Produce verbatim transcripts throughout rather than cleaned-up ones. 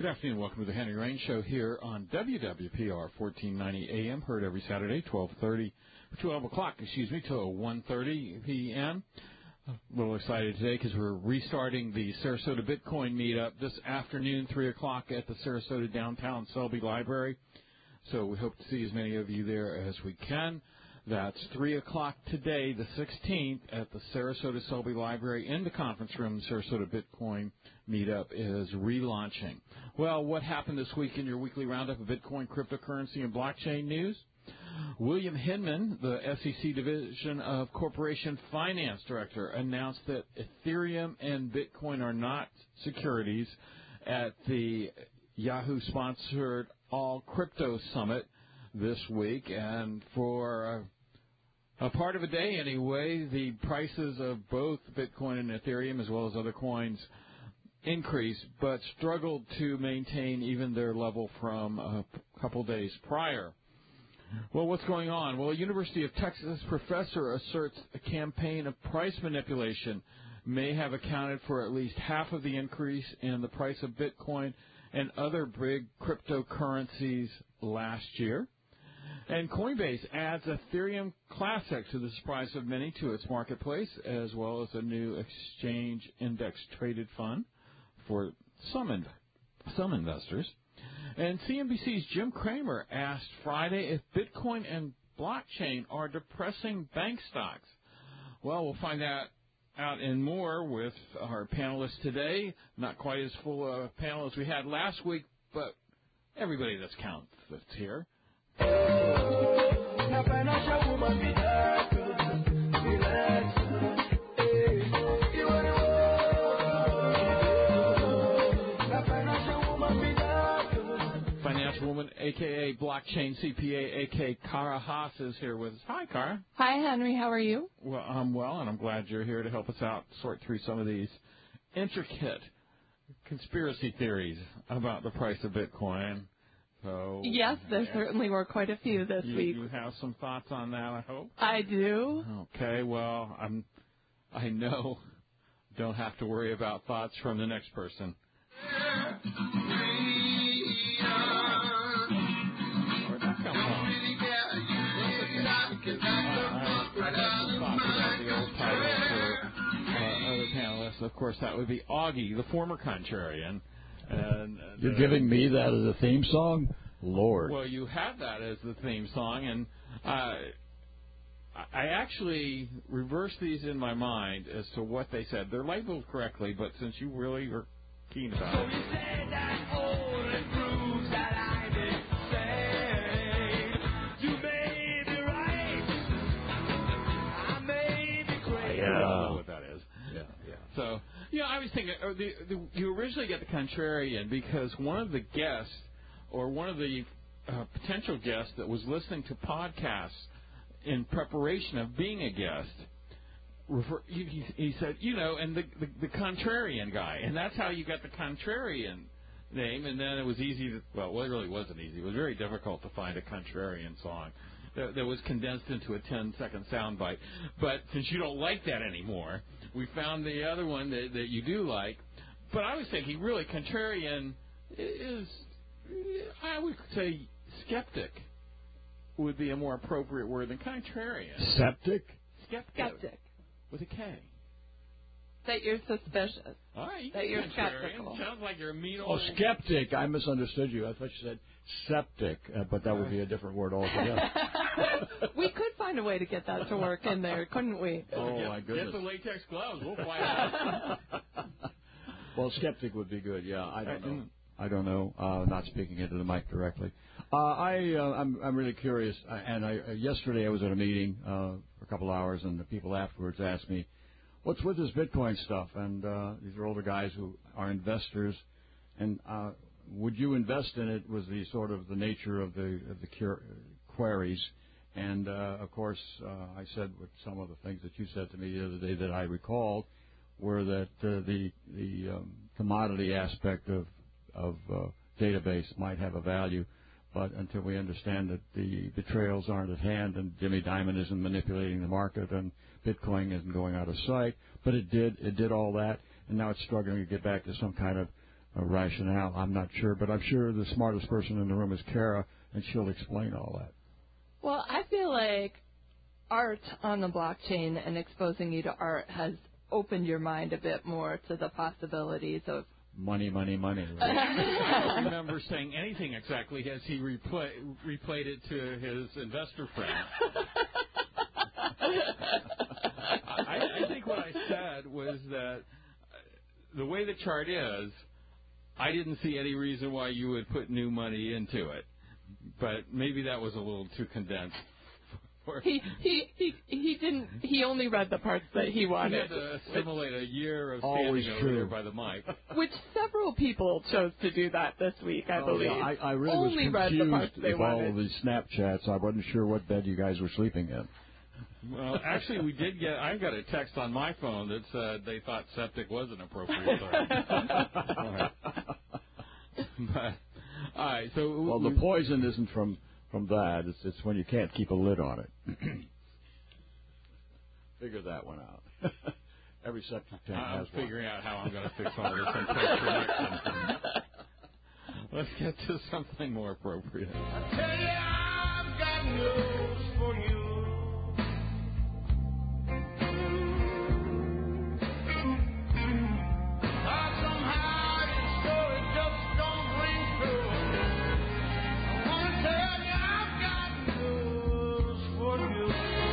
Good afternoon. Welcome to the Henry Rain Show here on W W P R fourteen ninety A M. Heard every Saturday, twelve thirty, twelve o'clock, excuse me, till one thirty P M. A little excited today because we're restarting the Sarasota Bitcoin meetup this afternoon, three o'clock at the Sarasota Downtown Selby Library. So we hope to see as many of you there as we can. That's three o'clock today, the sixteenth, at the Sarasota Selby Library in the conference room. The Sarasota Bitcoin meetup is relaunching. Well, what happened this week in your weekly roundup of Bitcoin, cryptocurrency, and blockchain news? William Hinman, the S E C Division of Corporation Finance Director, announced that Ethereum and Bitcoin are not securities at the Yahoo-sponsored All Crypto Summit this week. And for uh, a part of a day anyway, the prices of both Bitcoin and Ethereum, as well as other coins, increased, but struggled to maintain even their level from a couple days prior. Well, what's going on? Well, a University of Texas professor asserts a campaign of price manipulation may have accounted for at least half of the increase in the price of Bitcoin and other big cryptocurrencies last year. And Coinbase adds Ethereum Classic to the surprise of many to its marketplace, as well as a new exchange index traded fund for some, in, some investors. And C N B C's Jim Cramer asked Friday if Bitcoin and blockchain are depressing bank stocks. Well, we'll find that out and more with our panelists today. Not quite as full a panel as we had last week, but everybody that's counts that's here. Financial woman, a k a. blockchain C P A, a k a. Kara Haas is here with us. Hi, Kara. Hi, Henry. How are you? Well, I'm well, and I'm glad you're here to help us out, sort through some of these intricate conspiracy theories about the price of Bitcoin. So, yes, there yeah. certainly were quite a few this you, week. You have some thoughts on that, I hope? I do. Okay, well, I'm, I know don't have to worry about thoughts from the next person. Where'd that come from? Because I, I, I have some thoughts about the old title for uh, other panelists. Of course, that would be Augie, the former contrarian. And, uh, You're giving me that as a theme song? Lord. Well, you have that as the theme song, and uh, I actually reversed these in my mind as to what they said. They're labeled correctly, but since you really are keen about it. So you said that only proves that I did say you may be right, I may be crazy. Yeah. I don't know what that is. Yeah, yeah. So, you know, I was thinking, uh, the, the, you originally get the contrarian because one of the guests, or one of the uh, potential guests that was listening to podcasts in preparation of being a guest, refer, he, he, he said, you know, and the, the, the contrarian guy, and that's how you got the contrarian name, and then it was easy to, well, well, it really wasn't easy. It was very difficult to find a contrarian song that, that was condensed into a ten-second soundbite. But since you don't like that anymore, we found the other one that, that you do like. But I was thinking, really, contrarian is, I would say, skeptic would be a more appropriate word than contrarian. Septic? Skeptic. Skeptic. With a K. That you're suspicious. All right. That you're contrarian. skeptical. Sounds like you're a mean Oh, old... skeptic. I misunderstood you. I thought you said septic, uh, but that would be a different word altogether. We could find a way to get that to work in there, couldn't we? Oh, get, my goodness. Get the latex gloves. We'll fly out. Well, skeptic would be good, yeah. I don't know. I don't know. Uh, not speaking into the mic directly. Uh, I, uh, I'm, I'm really curious. Uh, and I, uh, yesterday I was at a meeting uh, for a couple hours, and the people afterwards asked me, "What's with this Bitcoin stuff?" And uh, these are older guys who are investors. And uh, would you invest in it? Was the sort of the nature of the of the cur- queries. And uh, of course, uh, I said what some of the things that you said to me the other day that I recalled were that uh, the the um, commodity aspect of of uh, database might have a value, but until we understand that the betrayals aren't at hand and Jimmy Dimon isn't manipulating the market and Bitcoin isn't going out of sight, but it did it did all that, and now it's struggling to get back to some kind of uh, rationale. I'm not sure, but I'm sure the smartest person in the room is Kara, and she'll explain all that. Well, I feel like art on the blockchain and exposing you to art has opened your mind a bit more to the possibilities of money, money, money. Right? I don't remember saying anything exactly as he replay, replayed it to his investor friend. I, I think what I said was that the way the chart is, I didn't see any reason why you would put new money into it. But maybe that was a little too condensed. He he he he didn't. He only read the parts that he wanted. He had to assimilate a year of Always standing true. over there by the mic. Which several people chose to do that this week, I Oh, believe. yeah, I, I really only was read the parts confused they with all wanted. of these Snapchats. I wasn't sure what bed you guys were sleeping in. Well, actually, we did get. I got a text on my phone that said they thought septic was an appropriate term. But all right, so well, the poison isn't from. From that, it's, it's when you can't keep a lid on it. Figure that one out. Every septic tank I'm has figuring one. out how I'm going to fix all this in post-production. Let's get to something more appropriate. I tell you, I've got news for you. How somehow this story just don't ring true. I want to tell you, I've got news for you.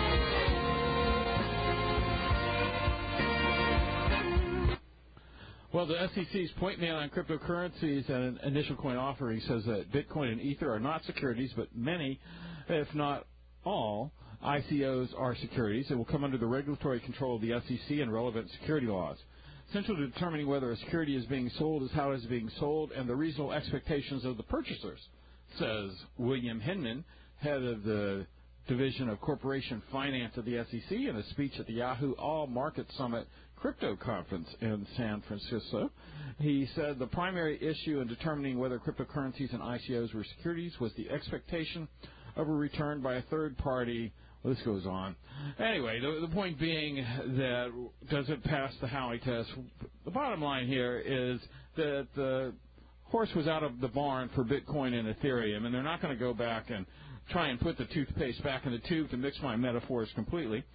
Well, the S E C's point man on cryptocurrencies and an initial coin offering says that Bitcoin and Ether are not securities, but many, if not all, I C Os are securities. It will come under the regulatory control of the S E C and relevant security laws. Central to determining whether a security is being sold is how it is being sold and the reasonable expectations of the purchasers, says William Hinman, head of the Division of Corporation Finance of the S E C, in a speech at the Yahoo All Market Summit Crypto Conference in San Francisco. He said the primary issue in determining whether cryptocurrencies and I C Os were securities was the expectation of a return by a third party. Well, this goes on. Anyway, the, the point being that does it pass the Howey test? The bottom line here is that the horse was out of the barn for Bitcoin and Ethereum, and they're not going to go back and try and put the toothpaste back in the tube, to mix my metaphors completely.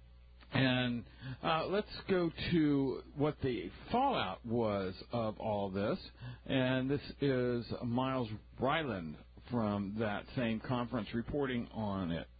And uh, let's go to what the fallout was of all this. And this is Miles Ryland from that same conference reporting on it.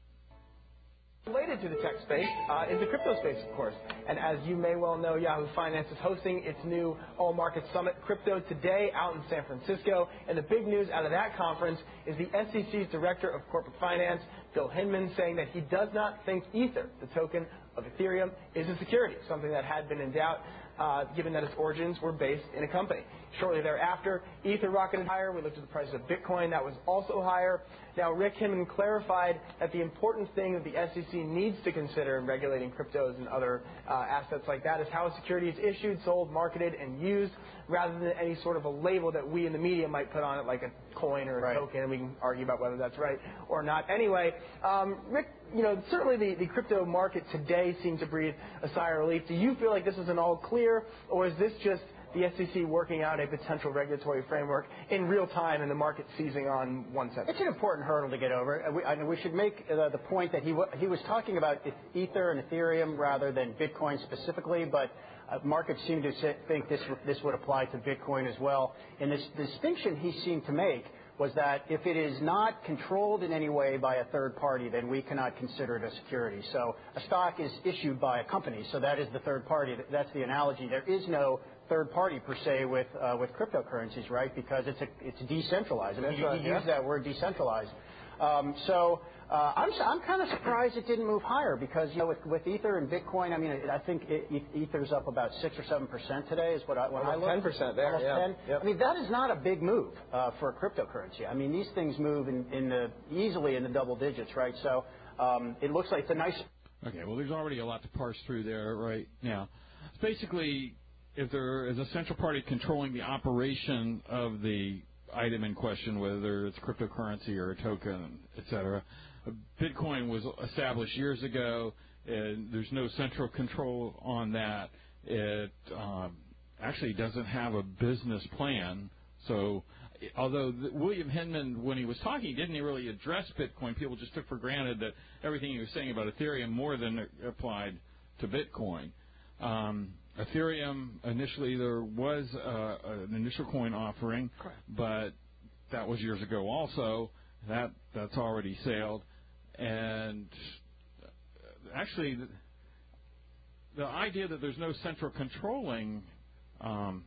Related to the tech space uh, is the crypto space, of course. And as you may well know, Yahoo Finance is hosting its new All Market Summit Crypto today out in San Francisco. And the big news out of that conference is the S E C's Director of Corporate Finance, Bill Hinman, saying that he does not think Ether, the token of Ethereum, is a security, something that had been in doubt, uh, given that its origins were based in a company. Shortly thereafter, Ether rocketed higher. We looked at the price of Bitcoin. That was also higher. Now, Rick Hinman clarified that the important thing that the S E C needs to consider in regulating cryptos and other uh, assets like that is how a security is issued, sold, marketed, and used, rather than any sort of a label that we in the media might put on it, like a coin or a right. token, and we can argue about whether that's right or not. Anyway, um, Rick, you know, certainly the, the crypto market today seems to breathe a sigh of relief. Do you feel like this is an all clear, or is this just the S E C working out a potential regulatory framework in real time and the market seizing on one sentence? It's an important hurdle to get over. We, I, we should make uh, the point that he, w- he was talking about Ether and Ethereum rather than Bitcoin specifically, but uh, markets seem to say, think this, this would apply to Bitcoin as well. And this the distinction he seemed to make was that if it is not controlled in any way by a third party, then we cannot consider it a security. So a stock is issued by a company, so that is the third party. That's the analogy. There is no third party per se with uh, with cryptocurrencies, right? Because it's a, it's decentralized. I mean, you, right, you yeah. use that word decentralized. Um, so uh, I'm I'm kind of surprised it didn't move higher because you know with, with Ether and Bitcoin, I mean I think it, Ether's up about six or seven percent today is what I what I looked. ten percent there, Almost yeah. ten. Yep. I mean that is not a big move uh, for a cryptocurrency. I mean these things move in, in the easily in the double digits, right? So um, it looks like it's a nice. Okay, well, there's already a lot to parse through there right now. It's basically, if there is a central party controlling the operation of the item in question, whether it's cryptocurrency or a token, et cetera, Bitcoin was established years ago, and there's no central control on that. It um, actually doesn't have a business plan. So although the, William Hinman, when he was talking, didn't really address Bitcoin, people just took for granted that everything he was saying about Ethereum more than applied to Bitcoin. Um, Ethereum, initially there was uh, an initial coin offering, Correct. but that was years ago also. That That's already sailed. And actually, the, the idea that there's no central controlling um,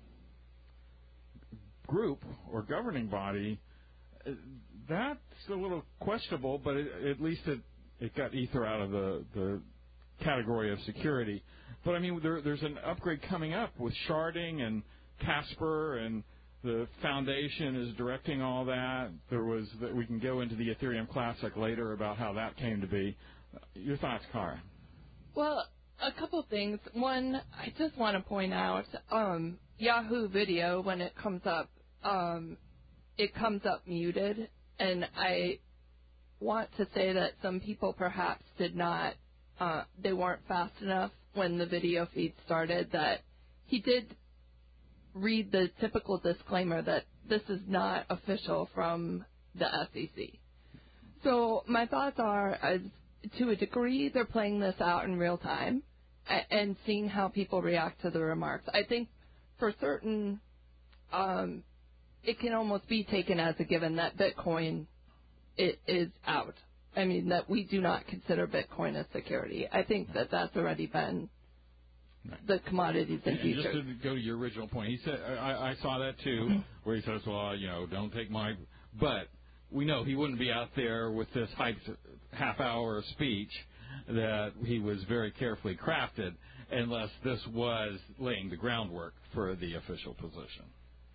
group or governing body, that's a little questionable, but it, at least it, it got Ether out of the, the category of security. But, I mean, there, there's an upgrade coming up with sharding and Casper, and the foundation is directing all that. There was that we can go into the Ethereum Classic later about how that came to be. Your thoughts, Cara? Well, a couple things. One, I just want to point out um, Yahoo Video, when it comes up, um, it comes up muted, and I want to say that some people perhaps did not, uh, they weren't fast enough when the video feed started, that he did read the typical disclaimer that this is not official from the S E C. So my thoughts are, as to a degree, they're playing this out in real time and seeing how people react to the remarks. I think for certain, um, it can almost be taken as a given that Bitcoin it is out. I mean, that we do not consider Bitcoin a security. I think that that's already been the commodities and futures. And just to go to your original point, he said, I, I saw that too, where he says, well, you know, don't take my, but we know he wouldn't be out there with this hyped half-hour speech that he was very carefully crafted unless this was laying the groundwork for the official position.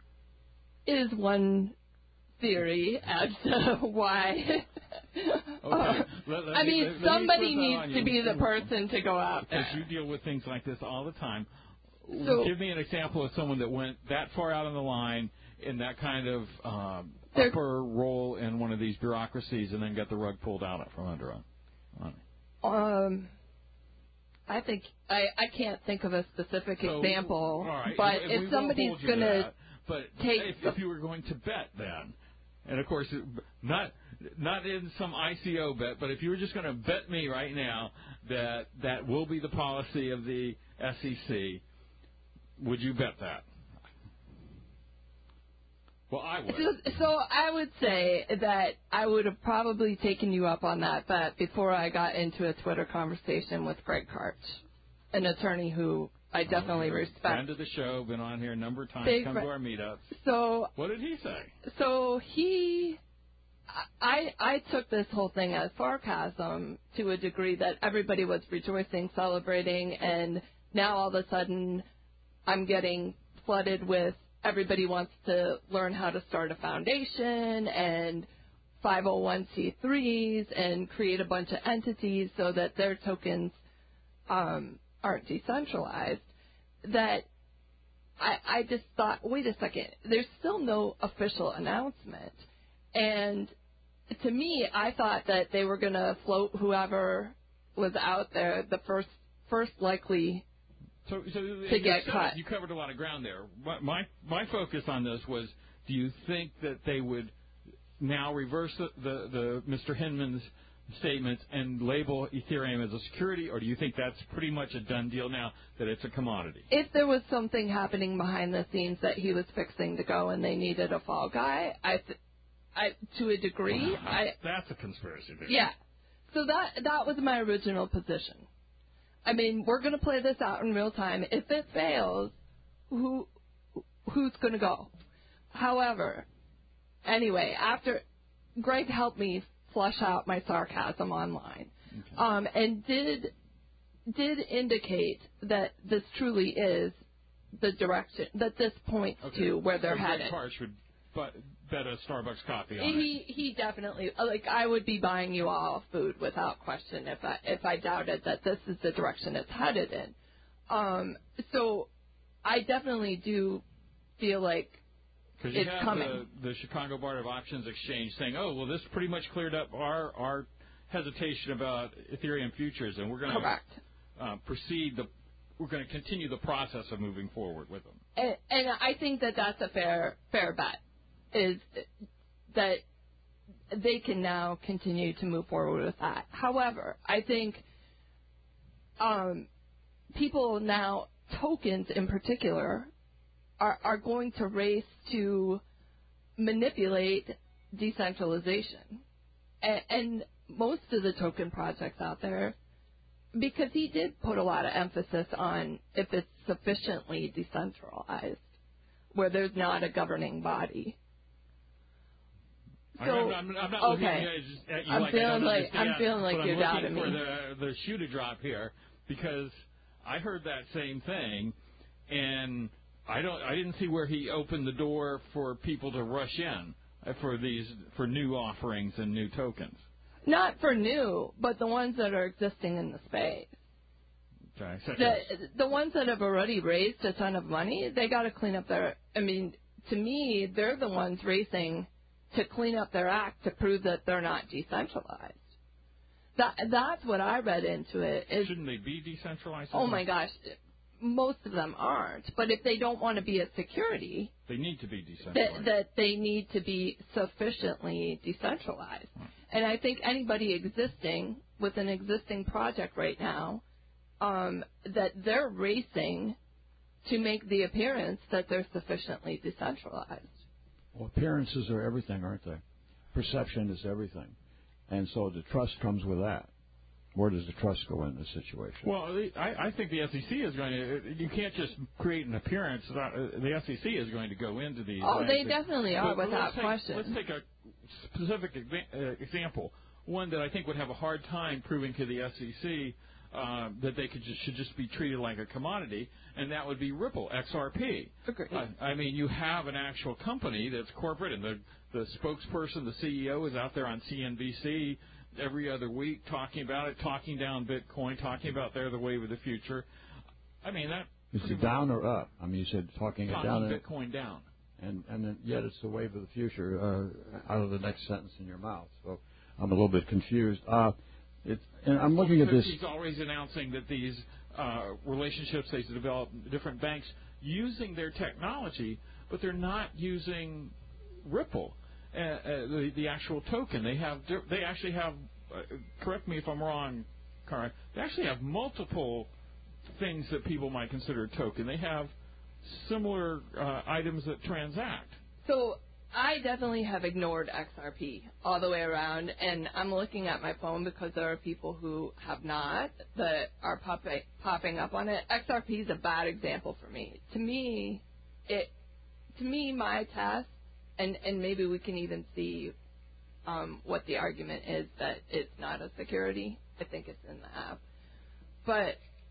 Is one theory as to why. Okay. Let, let I me, mean, let, let somebody me needs to be the person to go out there. Because you deal with things like this all the time. So, give me an example of someone that went that far out on the line in that kind of um, there, upper role in one of these bureaucracies and then got the rug pulled out from under on. on. Um, I think I, I can't think of a specific so, example, right. but if, if somebody's going to but take if, if you were going to bet then, and of course not not in some I C O bet, but if you were just going to bet me right now that that will be the policy of the S E C, would you bet that? Well, I would. So, so I would say that I would have probably taken you up on that bet before I got into a Twitter conversation with Greg Karch, an attorney who I definitely oh, respect. Friend of the show, been on here a number of times, Big come fr- to our meetups. So what did he say? So he, I, I took this whole thing as sarcasm to a degree that everybody was rejoicing, celebrating, and now all of a sudden I'm getting flooded with everybody wants to learn how to start a foundation and five oh one c threes and create a bunch of entities so that their tokens um, aren't decentralized. That I, I just thought, wait a second, there's still no official announcement. And to me, I thought that they were going to float whoever was out there, the first first likely So, so to get said, cut. You covered a lot of ground there. My my focus on this was: do you think that they would now reverse the the, the Mister Hinman's statements and label Ethereum as a security, or do you think that's pretty much a done deal now that it's a commodity? If there was something happening behind the scenes that he was fixing to go and they needed a fall guy, I, th- I to a degree, Wow, I that's a conspiracy theory. yeah. So that that was my original position. I mean, we're going to play this out in real time. If it fails, who who's going to go? However, anyway, after Greg helped me flush out my sarcasm online, okay. um, and did did indicate that this truly is the direction that this points okay. to where they're so headed. Greg Karch would but bet a Starbucks coffee on he, it. He definitely, like, I would be buying you all food without question if I if I doubted that this is the direction it's headed in. Um, so I definitely do feel like Because you it's have coming. The, the Chicago Board of Auctions Exchange saying, oh, well, this pretty much cleared up our, our hesitation about Ethereum futures, and we're going to uh, proceed the we're going to continue the process of moving forward with them. And, and I think that that's a fair fair bet, is that they can now continue to move forward with that. However, I think um, people now, tokens in particular, are, are going to race to manipulate decentralization. And, and most of the token projects out there, because he did put a lot of emphasis on if it's sufficiently decentralized, where there's not a governing body. So, I'm, I'm, I'm not looking okay. at you I'm like feeling I don't like understand, I'm feeling like but you're I'm doubting looking me. for the, the shoe to drop here, because I heard that same thing, and I don't I didn't see where he opened the door for people to rush in for these for new offerings and new tokens. Not for new, but the ones that are existing in the space. Okay, such The, as- the ones that have already raised a ton of money, they got to clean up their. I mean, to me, they're the ones racing to clean up their act to prove that they're not decentralized. That that's what I read into it. Is, Shouldn't they be decentralized? oh my gosh, most of them aren't. But if they don't want to be a security, They need to be that, decentralized. that they need to be sufficiently decentralized. And I think anybody existing with an existing project right now, um, that they're racing to make the appearance that they're sufficiently decentralized. Well, appearances are everything, aren't they? Perception is everything. And so the trust comes with that. Where does the trust go in this situation? Well, the- I, I think the S E C is going to. You can't just create an appearance. That, uh, the S E C is going to go into these. Oh, they things. definitely are, But without let's take, question. Let's take a specific exa- uh, example. One that I think would have a hard time proving to the S E C uh, that they could just, should just be treated like a commodity, and that would be Ripple, X R P. Agreed. Uh, I mean, you have an actual company that's corporate, and the, the spokesperson, the C E O, is out there on C N B C every other week talking about it, talking down Bitcoin, talking about they're the wave of the future. I mean, that... Is it down or up? I mean, you said talking, talking it down. Bitcoin down. And, and then yet it's the wave of the future uh, out of the next sentence in your mouth. So I'm a little bit confused. Uh, it, and I'm looking at this. He's always announcing that these uh, relationships they develop different banks using their technology, but they're not using Ripple, uh, uh, the, the actual token. They have they actually have. Uh, correct me if I'm wrong, Cara. They actually have multiple things that people might consider a token. They have similar uh, items that transact. So I definitely have ignored X R P all the way around, and I'm looking at my phone because there are people who have not that are popping popping up on it. X R P is a bad example for me. To me, it to me my test, and and maybe we can even see um, what the argument is that it's not a security. I think it's in the app, but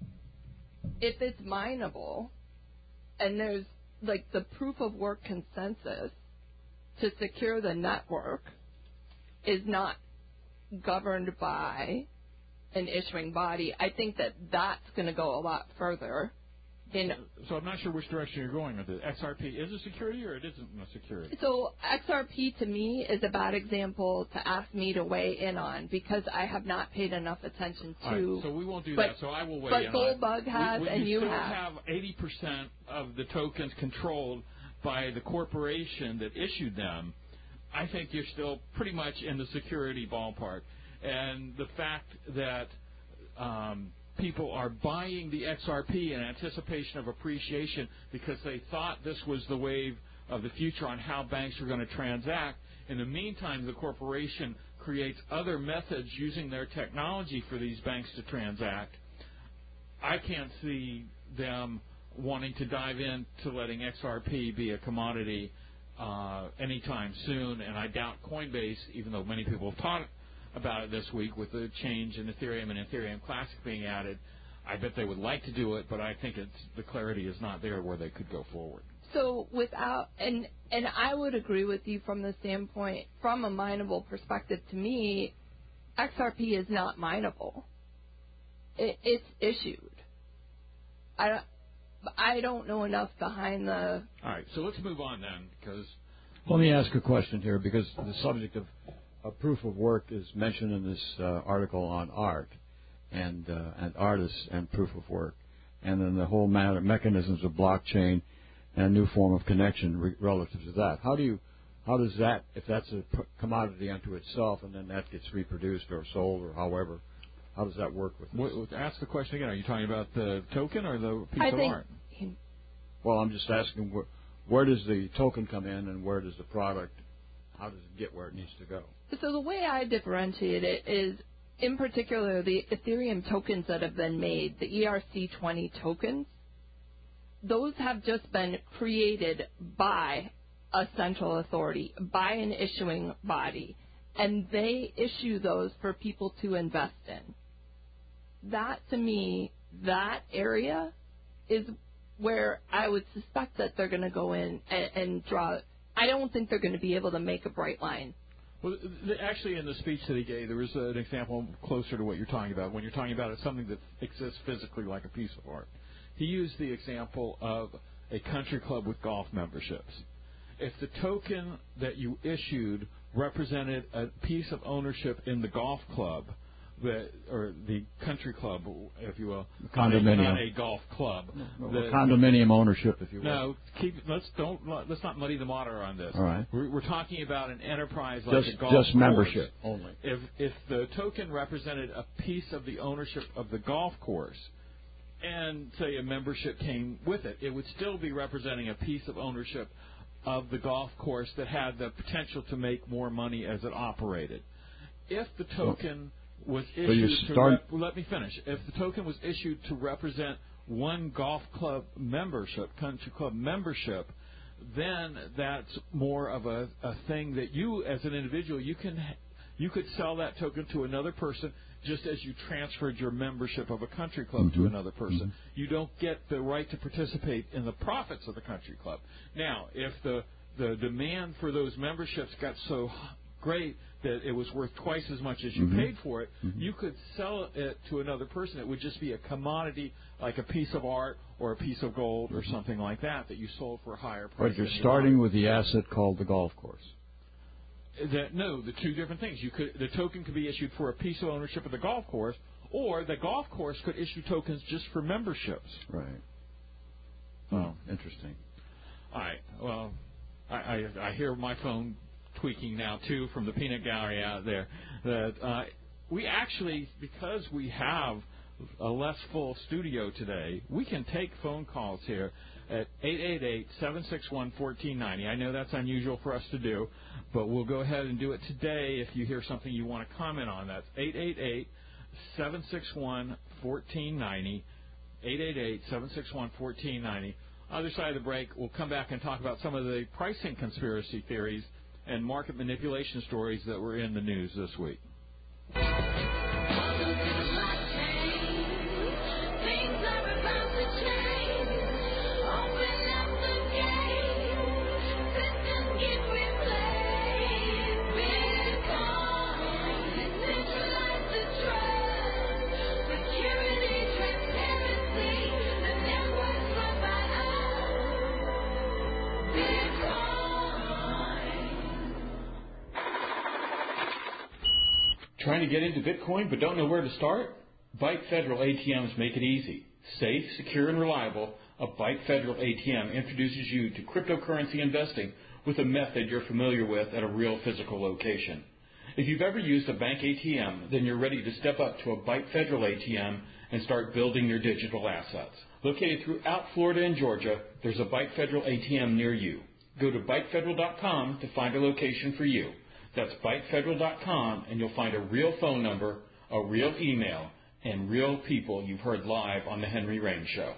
if it's mineable, and there's like the proof of work consensus to secure the network is not governed by an issuing body, I think that that's going to go a lot further. In so I'm not sure which direction you're going with it. X R P is a security or it isn't a security? So X R P to me is a bad example to ask me to weigh in on because I have not paid enough attention to. All right, so we won't do but, that. So I will weigh but in. But on Goldbug has, we, we, and you still have. have eighty percent of the tokens controlled by the corporation that issued them. I think you're still pretty much in the security ballpark, and the fact that um, people are buying the X R P in anticipation of appreciation because they thought this was the wave of the future on how banks are going to transact. In the meantime, the corporation creates other methods using their technology for these banks to transact. I can't see them wanting to dive into letting X R P be a commodity uh, anytime soon, and I doubt Coinbase, even though many people have talked about it this week with the change in Ethereum and Ethereum Classic being added. I bet they would like to do it, but I think it's the clarity is not there where they could go forward. So without, and and I would agree with you from the standpoint, from a mineable perspective, to me, X R P is not mineable. It, it's issued. I, I don't know enough behind the... All right, so let's move on then, because... Let me ask a question here, because the subject of, of proof of work is mentioned in this uh, article on art and uh, and artists and proof of work. and then the whole matter, mechanisms of blockchain and a new form of connection re- relative to that. How do you, how does that, if that's a p- commodity unto itself and then that gets reproduced or sold or however, how does that work with this? What, ask the question again. Are you talking about the token or the piece I of think art? he- Well, I'm just asking where, where does the token come in and where does the product, how does it get where it needs to go? So the way I differentiate it is, in particular, the Ethereum tokens that have been made, the E R C twenty tokens, those have just been created by a central authority, by an issuing body, and they issue those for people to invest in. That, to me, that area is where I would suspect that they're going to go in and, and draw. I don't think they're going to be able to make a bright line. Well, th- actually, in the speech that he gave, there was uh, an example closer to what you're talking about. When you're talking about it, something that exists physically like a piece of art. He used the example of a country club with golf memberships. If the token that you issued represented a piece of ownership in the golf club, the, or the country club, if you will, Condominium. not a golf club. No, the, condominium ownership, if you will. No, keep, let's don't let's not muddy the water on this. All right. We're, we're talking about an enterprise like Just, a golf just course. membership only. If if the token represented a piece of the ownership of the golf course, and say a membership came with it, it would still be representing a piece of ownership of the golf course that had the potential to make more money as it operated. If the token was So you issued to start- rep- let me finish. If the token was issued to represent one golf club membership, country club membership, then that's more of a, a thing that you, as an individual, you can you could sell that token to another person, just as you transferred your membership of a country club Mm-hmm. to another person. Mm-hmm. You don't get the right to participate in the profits of the country club. Now, if the the demand for those memberships got so great that it was worth twice as much as you Mm-hmm. paid for it, Mm-hmm. you could sell it to another person. It would just be a commodity like a piece of art or a piece of gold or something like that that you sold for a higher price. But you're than you starting wanted. with the asset called the golf course. That, no, the two different things. You could the token could be issued for a piece of ownership of the golf course, or the golf course could issue tokens just for memberships. Right. Oh, interesting. All right. Well, I, I, I hear my phone tweaking now too from the peanut gallery out there. That uh, we actually, because we have a less full studio today, we can take phone calls here at eight eight eight, seven six one, one four nine zero. I know that's unusual for us to do, but we'll go ahead and do it today if you hear something you want to comment on. That's eight eight eight, seven six one, one four nine zero, eight eight eight, seven six one, one four nine zero. Other side of the break, we'll come back and talk about some of the pricing conspiracy theories and market manipulation stories that were in the news this week. Trying to get into Bitcoin but don't know where to start? Byte Federal A T Ms make it easy. Safe, secure, and reliable, a Byte Federal A T M introduces you to cryptocurrency investing with a method you're familiar with at a real physical location. If you've ever used a bank A T M, then you're ready to step up to a Byte Federal A T M and start building your digital assets. Located throughout Florida and Georgia, there's a Byte Federal A T M near you. Go to byte federal dot com to find a location for you. That's byte federal dot com, and you'll find a real phone number, a real email, and real people you've heard live on The Henry Rain Show.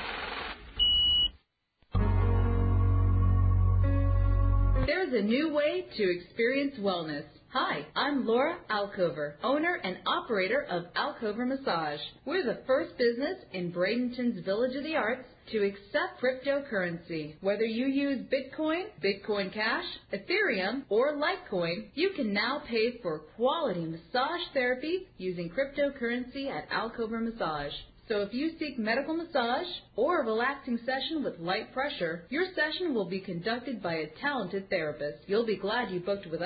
There's a new way to experience wellness. Hi, I'm Laura Alcover, owner and operator of Alcover Massage. We're the first business in Bradenton's Village of the Arts to accept cryptocurrency. Whether you use Bitcoin, Bitcoin Cash, Ethereum, or Litecoin, you can now pay for quality massage therapy using cryptocurrency at Alcover Massage. So if you seek medical massage or a relaxing session with light pressure, your session will be conducted by a talented therapist. You'll be glad you booked with us.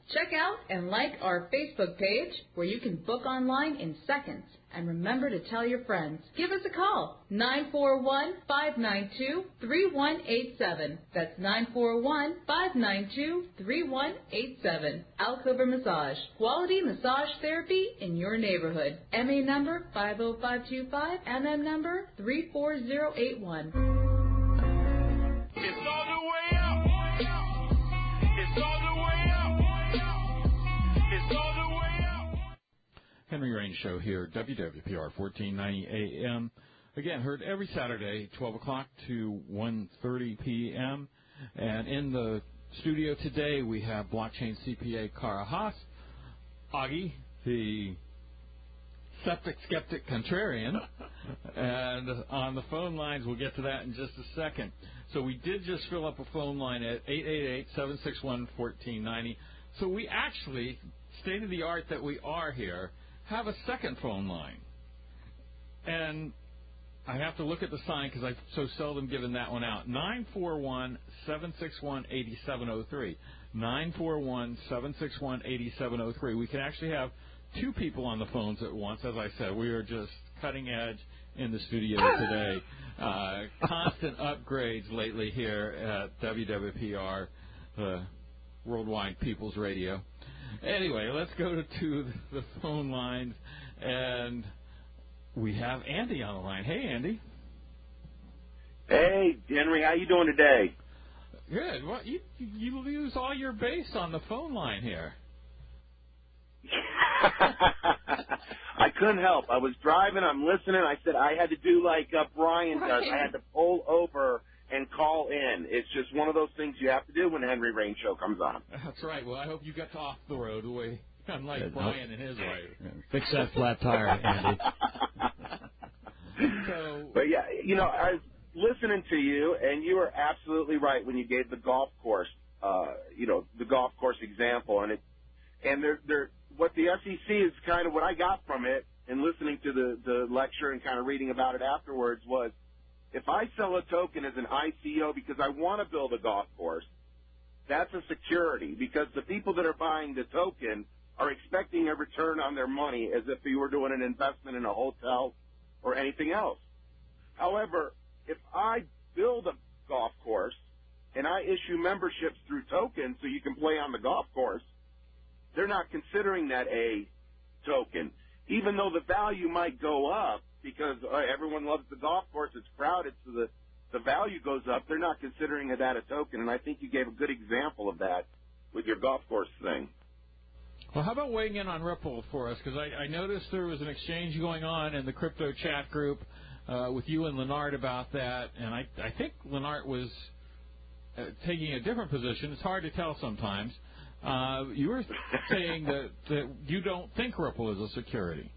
Check out and like our Facebook page where you can book online in seconds. And remember to tell your friends. Give us a call, nine four one, five nine two, three one eight seven. That's nine four one, five nine two, three one eight seven. Alcover Massage. Quality massage therapy in your neighborhood. M A number five oh five two five, M M number three four zero eight one. It's all the way up. It's all the way up. It's all the way up. Henry Rain Show here, W W P R fourteen ninety A M. Again, heard every Saturday, twelve o'clock to one thirty p.m. And in the studio today, we have blockchain C P A Kara Haas, Augie, the septic skeptic contrarian, and on the phone lines, we'll get to that in just a second. So we did just fill up a phone line at eight eight eight, seven six one, one four nine zero. So we actually, state of the art that we are here, have a second phone line. And I have to look at the sign because I've so seldom given that one out. nine four one, seven six one, eight seven zero three. nine four one, seven six one, eight seven zero three. We can actually have two people on the phones at once. As I said, we are just cutting edge in the studio today. Uh, constant upgrades lately here at W W P R, uh, Worldwide People's Radio. Anyway, let's go to, to the phone lines, and we have Andy on the line. Hey, Andy. Hey, Henry, how you doing today? Good. Well, you you lose all your bass on the phone line here. I couldn't help. I was driving. I'm listening. I said I had to do like uh, Brian does. I had to pull over and call in. It's just one of those things you have to do when the Henry Rain Show comes on. That's right. Well, I hope you got off the road the way, unlike yeah, Brian and his way. Yeah, fix that flat tire, Andy. so, but yeah, you know, I was listening to you, and you were absolutely right when you gave the golf course, uh, you know, the golf course example, and it, and they're, they're, what the S E C is kind of what I got from it, and listening to the the lecture and kind of reading about it afterwards was, if I sell a token as an I C O because I want to build a golf course, that's a security because the people that are buying the token are expecting a return on their money as if you were doing an investment in a hotel or anything else. However, if I build a golf course and I issue memberships through tokens so you can play on the golf course, they're not considering that a token. Even though the value might go up, because uh, everyone loves the golf course, it's crowded, so the, the value goes up. They're not considering that a token, and I think you gave a good example of that with your golf course thing. Well, how about weighing in on Ripple for us? Because I, I noticed there was an exchange going on in the crypto chat group uh, with you and Lennart about that, and I, I think Lennart was uh, taking a different position. It's hard to tell sometimes. Uh, you were saying that, that you don't think Ripple is a security.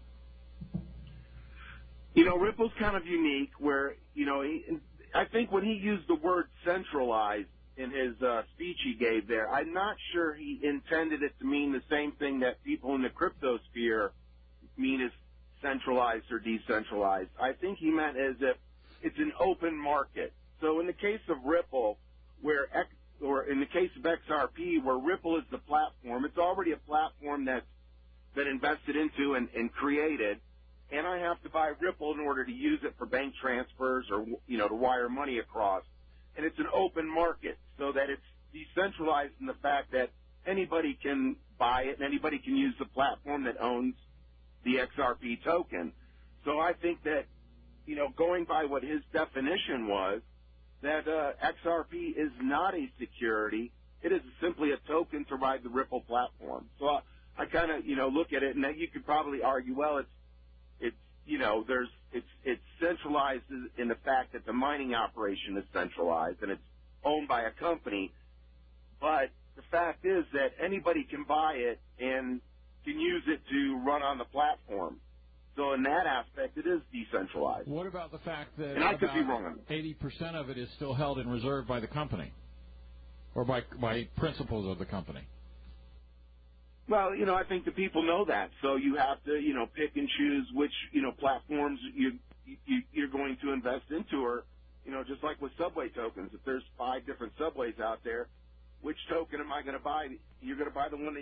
You know, Ripple's kind of unique where, you know, he, I think when he used the word centralized in his uh, speech he gave there, I'm not sure he intended it to mean the same thing that people in the crypto sphere mean as centralized or decentralized. I think he meant as if it's an open market. So in the case of Ripple, where X, or in the case of X R P, where Ripple is the platform, it's already a platform that's been invested into and, and created, and I have to buy Ripple in order to use it for bank transfers or, you know, to wire money across. And it's an open market so that it's decentralized in the fact that anybody can buy it and anybody can use the platform that owns the X R P token. So I think that, you know, going by what his definition was, that uh, X R P is not a security. It is simply a token to ride the Ripple platform. So I, I kind of, you know, look at it, and that you could probably argue, well, it's, it's, you know, there's, it's, it's centralized in the fact that the mining operation is centralized and it's owned by a company. But the fact is that anybody can buy it and can use it to run on the platform. So in that aspect, it is decentralized. What about the fact that and I could be wrong. eighty percent of it is still held in reserve by the company or by by principals of the company? Well, you know, I think the people know that. So you have to, you know, pick and choose which, you know, platforms you, you, you're going to invest into. Or, you know, just like with subway tokens, if there's five different subways out there, which token am I going to buy? You're going to buy the one that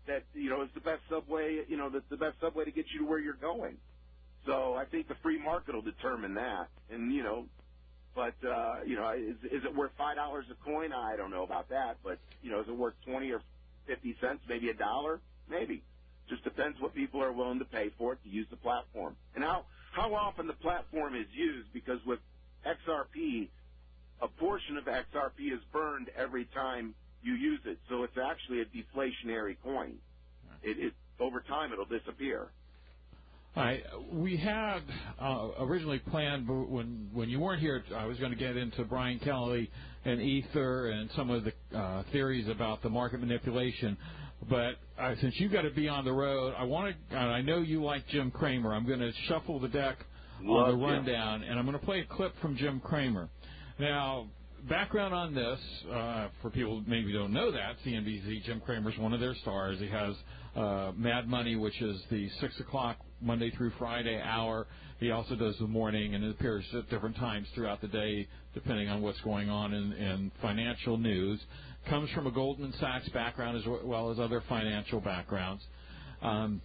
that, you know, is the best subway, you know, that's the best subway to get you to where you're going. So I think the free market will determine that. And, you know, but, uh, you know, is, is it worth five dollars a coin? I don't know about that. But, you know, is it worth twenty or fifty cents, maybe a dollar? Maybe. Just depends what people are willing to pay for it to use the platform. And how, how often the platform is used, because with X R P, a portion of X R P is burned every time you use it. So it's actually a deflationary coin. It, it over time, it'll disappear. All right. We had uh, originally planned, but when when you weren't here, I was going to get into Brian Kelly and Ether and some of the uh, theories about the market manipulation. But uh, since you've got to be on the road, I want to. Uh, I know you like Jim Cramer. I'm going to shuffle the deck Love on the rundown, Jim. and I'm going to play a clip from Jim Cramer. Now, background on this, uh, for people who maybe don't know that, C N B C, Jim Cramer's one of their stars. He has uh, Mad Money, which is the six o'clock Monday through Friday hour. He also does the morning, and it appears at different times throughout the day, depending on what's going on in, in financial news. Comes from a Goldman Sachs background as well as other financial backgrounds. Um,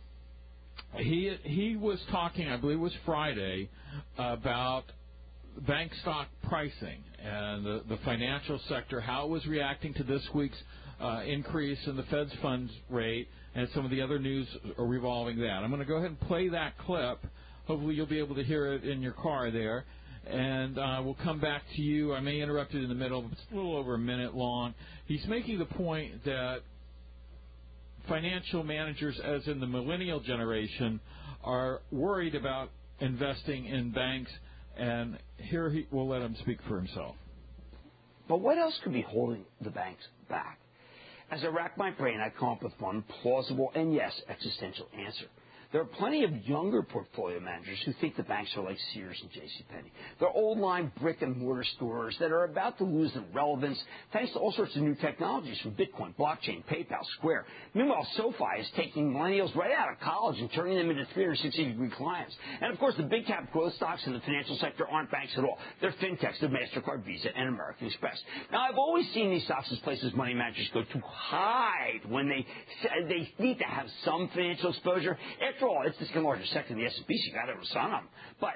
he he was talking, I believe it was Friday, about bank stock pricing and the, the financial sector, how it was reacting to this week's uh, increase in the Fed's funds rate and some of the other news revolving that. I'm going to go ahead and play that clip. Hopefully you'll be able to hear it in your car there. And uh, we'll come back to you. I may interrupt it in the middle, but it's a little over a minute long. He's making the point that financial managers, as in the millennial generation, are worried about investing in banks. And here he, we'll let him speak for himself. But what else could be holding the banks back? As I rack my brain, I come up with one plausible and, yes, existential answer. There are plenty of younger portfolio managers who think the banks are like Sears and JCPenney. They're old-line brick-and-mortar stores that are about to lose their relevance thanks to all sorts of new technologies from Bitcoin, blockchain, PayPal, Square. Meanwhile, SoFi is taking millennials right out of college and turning them into three sixty degree clients. And, of course, the big-cap growth stocks in the financial sector aren't banks at all. They're fintechs. They're MasterCard, Visa, and American Express. Now, I've always seen these stocks as places money managers go to hide when they, they need to have some financial exposure. After all, it's the second largest sector in the S and P, so you got to have a son on them.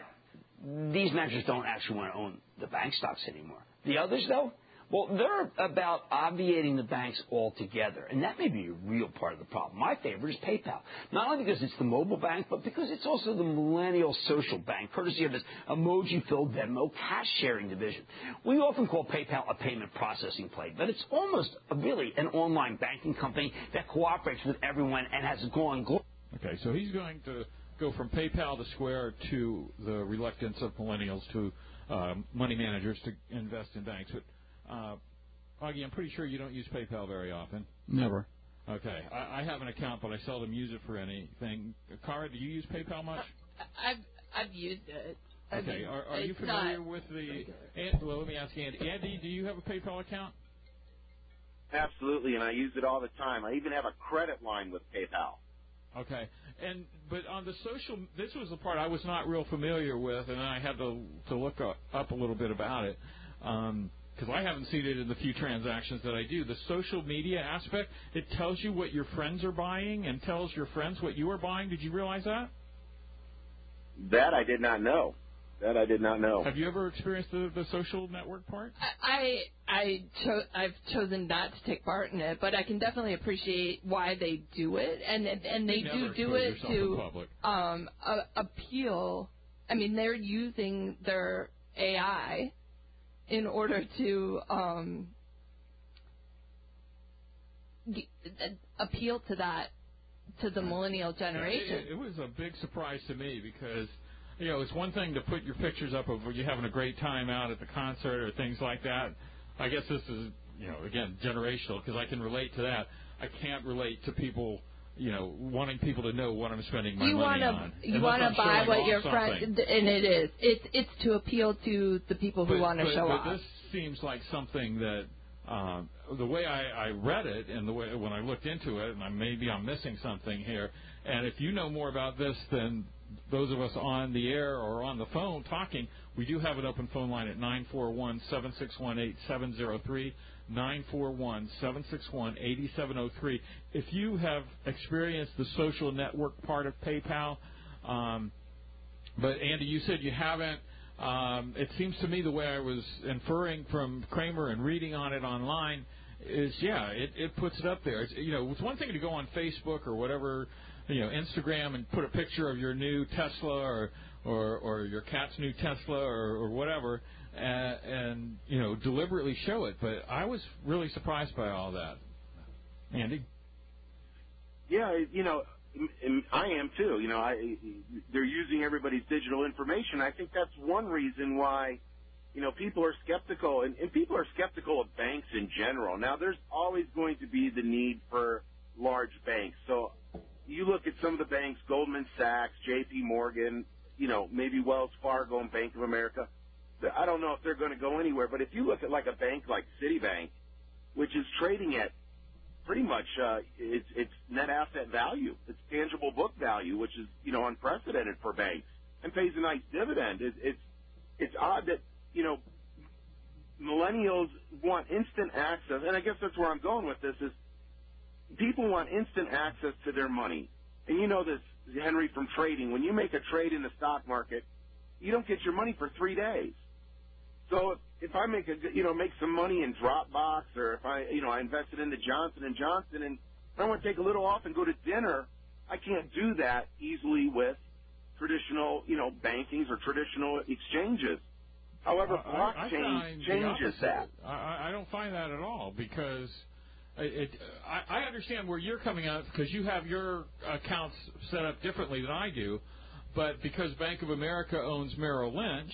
But these managers don't actually want to own the bank stocks anymore. The others, though, well, they're about obviating the banks altogether, and that may be a real part of the problem. My favorite is PayPal, not only because it's the mobile bank, but because it's also the millennial social bank, courtesy of its emoji-filled Venmo cash-sharing division. We often call PayPal a payment processing play, but it's almost a, really an online banking company that cooperates with everyone and has gone global. Okay, so he's going to go from PayPal to Square to the reluctance of millennials to uh, money managers to invest in banks. But, uh, Augie, I'm pretty sure you don't use PayPal very often. Never. Okay, I, I have an account, but I seldom use it for anything. Cara, do you use PayPal much? I've I've used it. I Okay, mean, are, are you familiar with the... And, well, let me ask Andy. Andy, do you have a PayPal account? Absolutely, and I use it all the time. I even have a credit line with PayPal. Okay, and but on the social, this was the part I was not real familiar with, and I had to to look up, up a little bit about it because um, I haven't seen it in the few transactions that I do. The social media aspect, it tells you what your friends are buying and tells your friends what you are buying. Did you realize that? That I did not know. That I did not know. Have you ever experienced the, the social network part? I I cho- I've chosen not to take part in it, but I can definitely appreciate why they do it, and and they do do it to um uh, appeal. I mean, they're using their A I in order to um g- appeal to that to the millennial generation. It, it, it was a big surprise to me because. You know, it's one thing to put your pictures up of you having a great time out at the concert or things like that. I guess this is, you know, again, generational because I can relate to that. I can't relate to people, you know, wanting people to know what I'm spending my you money wanna, on. You want to buy what your friend, and it is. It's it's to appeal to the people who want to show but off. But this seems like something that um, the way I, I read it and the way when I looked into it, and I, maybe I'm missing something here. And if you know more about this than those of us on the air or on the phone talking, we do have an open phone line at nine four one, seven six one, eight seven zero three, nine four one, seven six one, eight seven zero three. If you have experienced the social network part of PayPal, um, but, Andy, you said you haven't. Um, it seems to me the way I was inferring from Kramer and reading on it online is, yeah, it, it puts it up there. It's, you know, it's one thing to go on Facebook or whatever, you know, Instagram and put a picture of your new Tesla or or, or your cat's new Tesla or, or whatever and, and, you know, deliberately show it. But I was really surprised by all that. Andy? Yeah, you know, I am too. You know, I, they're using everybody's digital information. I think that's one reason why, you know, people are skeptical, and, and people are skeptical of banks in general. Now, there's always going to be the need for large banks. So you look at some of the banks, Goldman Sachs, J P Morgan, you know, maybe Wells Fargo and Bank of America. I don't know if they're going to go anywhere, but if you look at like a bank like Citibank, which is trading at pretty much uh, it's, it's net asset value, it's tangible book value, which is, you know, unprecedented for banks, and pays a nice dividend. It, it's it's odd that, you know, millennials want instant access, and I guess that's where I'm going with this, is people want instant access to their money. And you know this, Henry, from trading. When you make a trade in the stock market, you don't get your money for three days. So if, if I make a, you know, make some money in Dropbox, or if I, you know, I invested into Johnson and Johnson, and I want to take a little off and go to dinner, I can't do that easily with traditional, you know, bankings or traditional exchanges. However, uh, blockchain I, I changes that. I, I don't find that at all, because it, I, I understand where you're coming out, because you have your accounts set up differently than I do, but because Bank of America owns Merrill Lynch,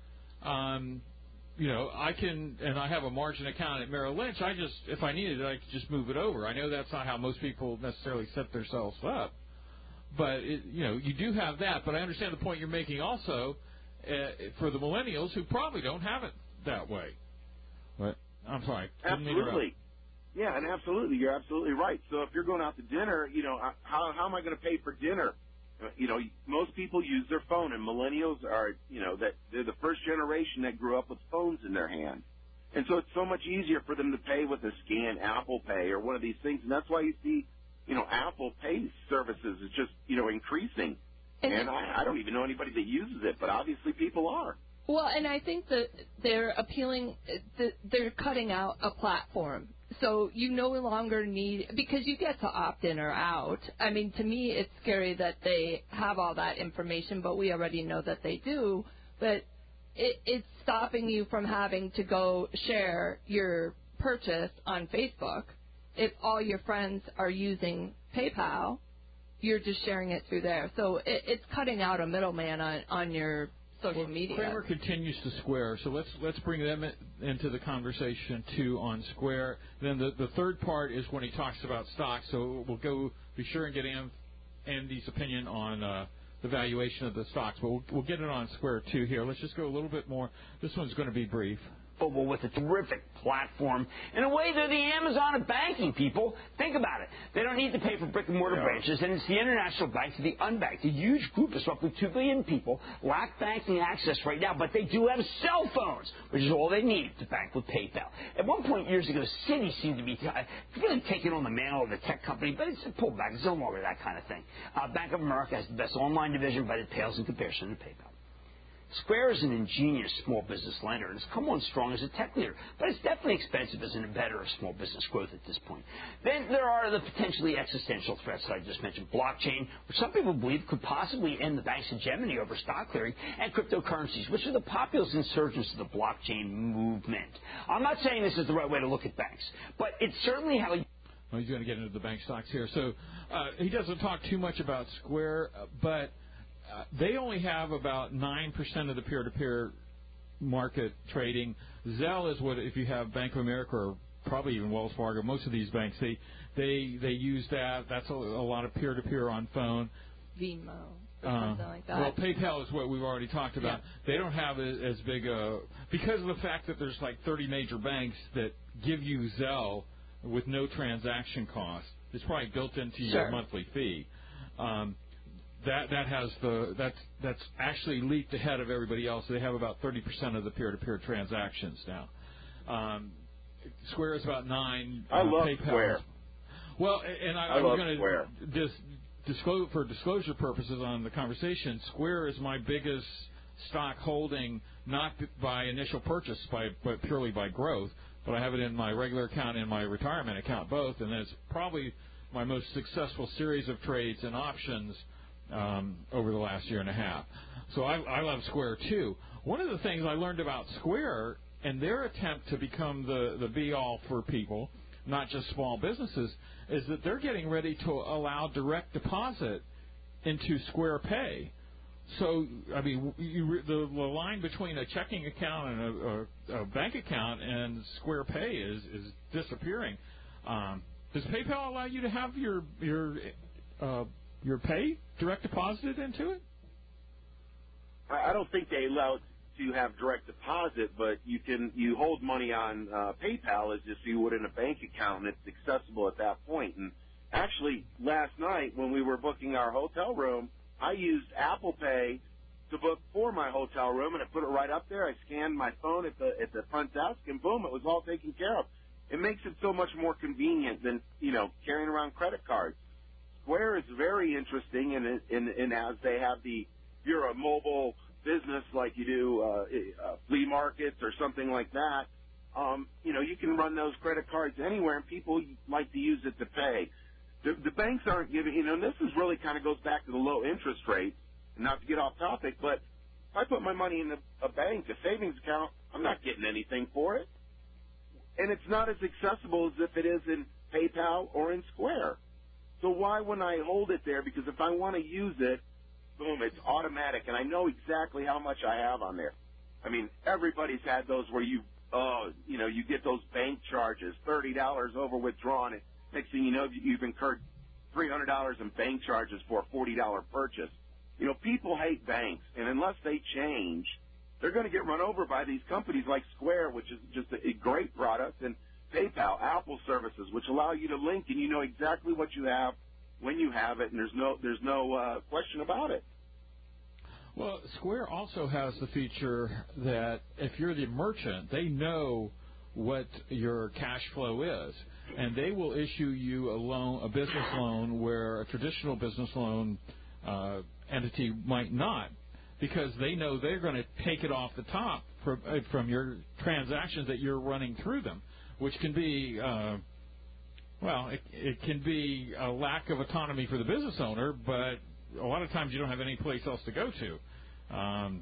um, you know, I can, and I have a margin account at Merrill Lynch, I just, if I needed it, I could just move it over. I know that's not how most people necessarily set themselves up, but, it, you know, you do have that. But I understand the point you're making also uh, for the millennials who probably don't have it that way. But, I'm sorry. Absolutely. Yeah, and absolutely. You're absolutely right. So if you're going out to dinner, you know, how, how am I going to pay for dinner? You know, most people use their phone, and millennials are, you know, that they're the first generation that grew up with phones in their hand. And so it's so much easier for them to pay with a scan, Apple Pay, or one of these things. And that's why you see, you know, Apple Pay services is just, you know, increasing. And, and I, I don't even know anybody that uses it, but obviously people are. Well, and I think that they're appealing, they're cutting out a platform. So you no longer need, because you get to opt in or out. I mean, to me, it's scary that they have all that information, but we already know that they do. But it, it's stopping you from having to go share your purchase on Facebook. If all your friends are using PayPal, you're just sharing it through there. So it, it's cutting out a middleman on, on your social well, media. Kramer continues to Square, so let's let's bring them in, into the conversation too on Square. Then the the third part is when he talks about stocks. So we'll go be sure and get Andy's opinion on uh, the valuation of the stocks, but we'll, we'll get it on Square too here. Let's just go a little bit more. This one's going to be brief. Well, with a terrific platform. In a way, they're the Amazon of banking, people. Think about it. They don't need to pay for brick-and-mortar yeah. branches, and it's the international banks, the unbanked. A huge group of roughly two billion people lack banking access right now, but they do have cell phones, which is all they need to bank with PayPal. At one point years ago, Citi seemed to be t- really taking on the mantle of the tech company, but it's pulled back. It's no longer that kind of thing. Uh, Bank of America has the best online division, but it pales in comparison to PayPal. Square is an ingenious small business lender, and it's come on strong as a tech leader, but it's definitely expensive as an embedder of small business growth at this point. Then there are the potentially existential threats that I just mentioned, blockchain, which some people believe could possibly end the bank's hegemony over stock clearing, and cryptocurrencies, which are the populist insurgents of the blockchain movement. I'm not saying this is the right way to look at banks, but it's certainly how you... Well, he's going to get into the bank stocks here. So uh, he doesn't talk too much about Square, uh, but... Uh, they only have about nine percent of the peer-to-peer market trading. Zelle is what, if you have Bank of America or probably even Wells Fargo, most of these banks, they they, they use that. That's a, a lot of peer-to-peer on phone. Venmo or uh, something like that. Well, PayPal is what we've already talked about. Yeah. They don't have a, as big a, because of the fact that there's like thirty major banks that give you Zelle with no transaction cost. It's probably built into sure. your monthly fee. Um, that that has the that's that's actually leaped ahead of everybody else. They have about thirty percent of the peer-to-peer transactions now. Um, Square is about nine. I uh, love PayPal. Square. Well, and I, I I'm love going Square. to dis, disclose for disclosure purposes on the conversation. Square is my biggest stock holding, not by initial purchase, by but purely by growth. But I have it in my regular account and my retirement account both, and it's probably my most successful series of trades and options um, over the last year and a half. So I, I love Square too. One of the things I learned about Square and their attempt to become the, the be-all for people, not just small businesses, is that they're getting ready to allow direct deposit into Square Pay. So, I mean, you, the, the line between a checking account and a, a, a bank account and Square Pay is, is disappearing. Um, does PayPal allow you to have your your uh, your pay direct deposited into it? I don't think they allow to have direct deposit, but you can you hold money on uh, PayPal as if you would in a bank account, and it's accessible at that point. And actually, last night when we were booking our hotel room, I used Apple Pay to book for my hotel room, and I put it right up there. I scanned my phone at the at the front desk, and boom, it was all taken care of. It makes it so much more convenient than, you know, carrying around credit cards. Square is very interesting, in, in, in as they have the, if you're a mobile business like you do uh, uh, flea markets or something like that, um, you know, you can run those credit cards anywhere, and people like to use it to pay. The, the banks aren't giving, you know, and this is really kind of goes back to the low interest rates, not to get off topic, but if I put my money in a, a bank, a savings account, I'm not getting anything for it. And it's not as accessible as if it is in PayPal or in Square. So why wouldn't I hold it there? Because if I want to use it, boom, it's automatic, and I know exactly how much I have on there. I mean, everybody's had those where you, uh, you know, you get those bank charges, thirty dollars over withdrawn, and next thing you know, you've incurred three hundred dollars in bank charges for a forty dollars purchase. You know, people hate banks, and unless they change, they're going to get run over by these companies like Square, which is just a, a great product, and PayPal, Apple services, which allow you to link, and you know exactly what you have when you have it, and there's no there's no uh, question about it. Well, Square also has the feature that if you're the merchant, they know what your cash flow is, and they will issue you a loan, a business loan, where a traditional business loan uh, entity might not, because they know they're going to take it off the top from, uh, from your transactions that you're running through them, which can be, uh, well, it, it can be a lack of autonomy for the business owner, but a lot of times you don't have any place else to go to. Um,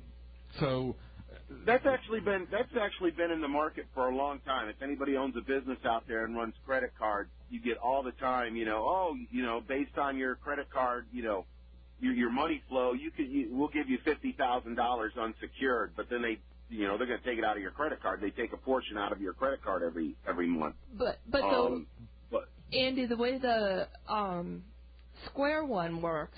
so that's actually been that's actually been in the market for a long time. If anybody owns a business out there and runs credit cards, you get all the time, you know, oh, you know, based on your credit card, you know, your, your money flow, you could you, we'll give you fifty thousand dollars unsecured, but then they, you know, they're going to take it out of your credit card. They take a portion out of your credit card every every month. But but um, so, but, Andy, the way the um, Square one works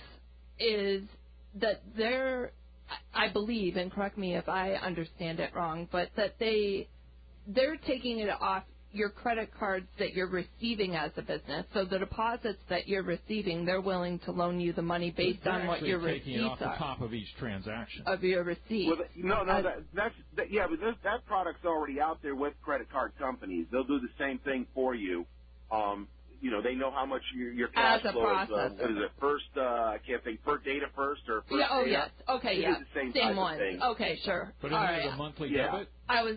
is that they're, I believe, and correct me if I understand it wrong, but that they they're taking it off your credit cards that you're receiving as a business. So the deposits that you're receiving, they're willing to loan you the money based they're on what your receipts taking it off are. the top of each transaction. Of your receipt. Well, no, no, that, that's that, yeah, but this, that product's already out there with credit card companies. They'll do the same thing for you. Um, you know, they know how much your, your cash as a flow is. Uh, processor. what is it? First, uh, I can't think. Per data first or first Yeah, oh data? yes. Okay, It yeah. is the same, same type one. of thing. Okay, sure. But All isn't right. it a monthly Yeah. debit? I was.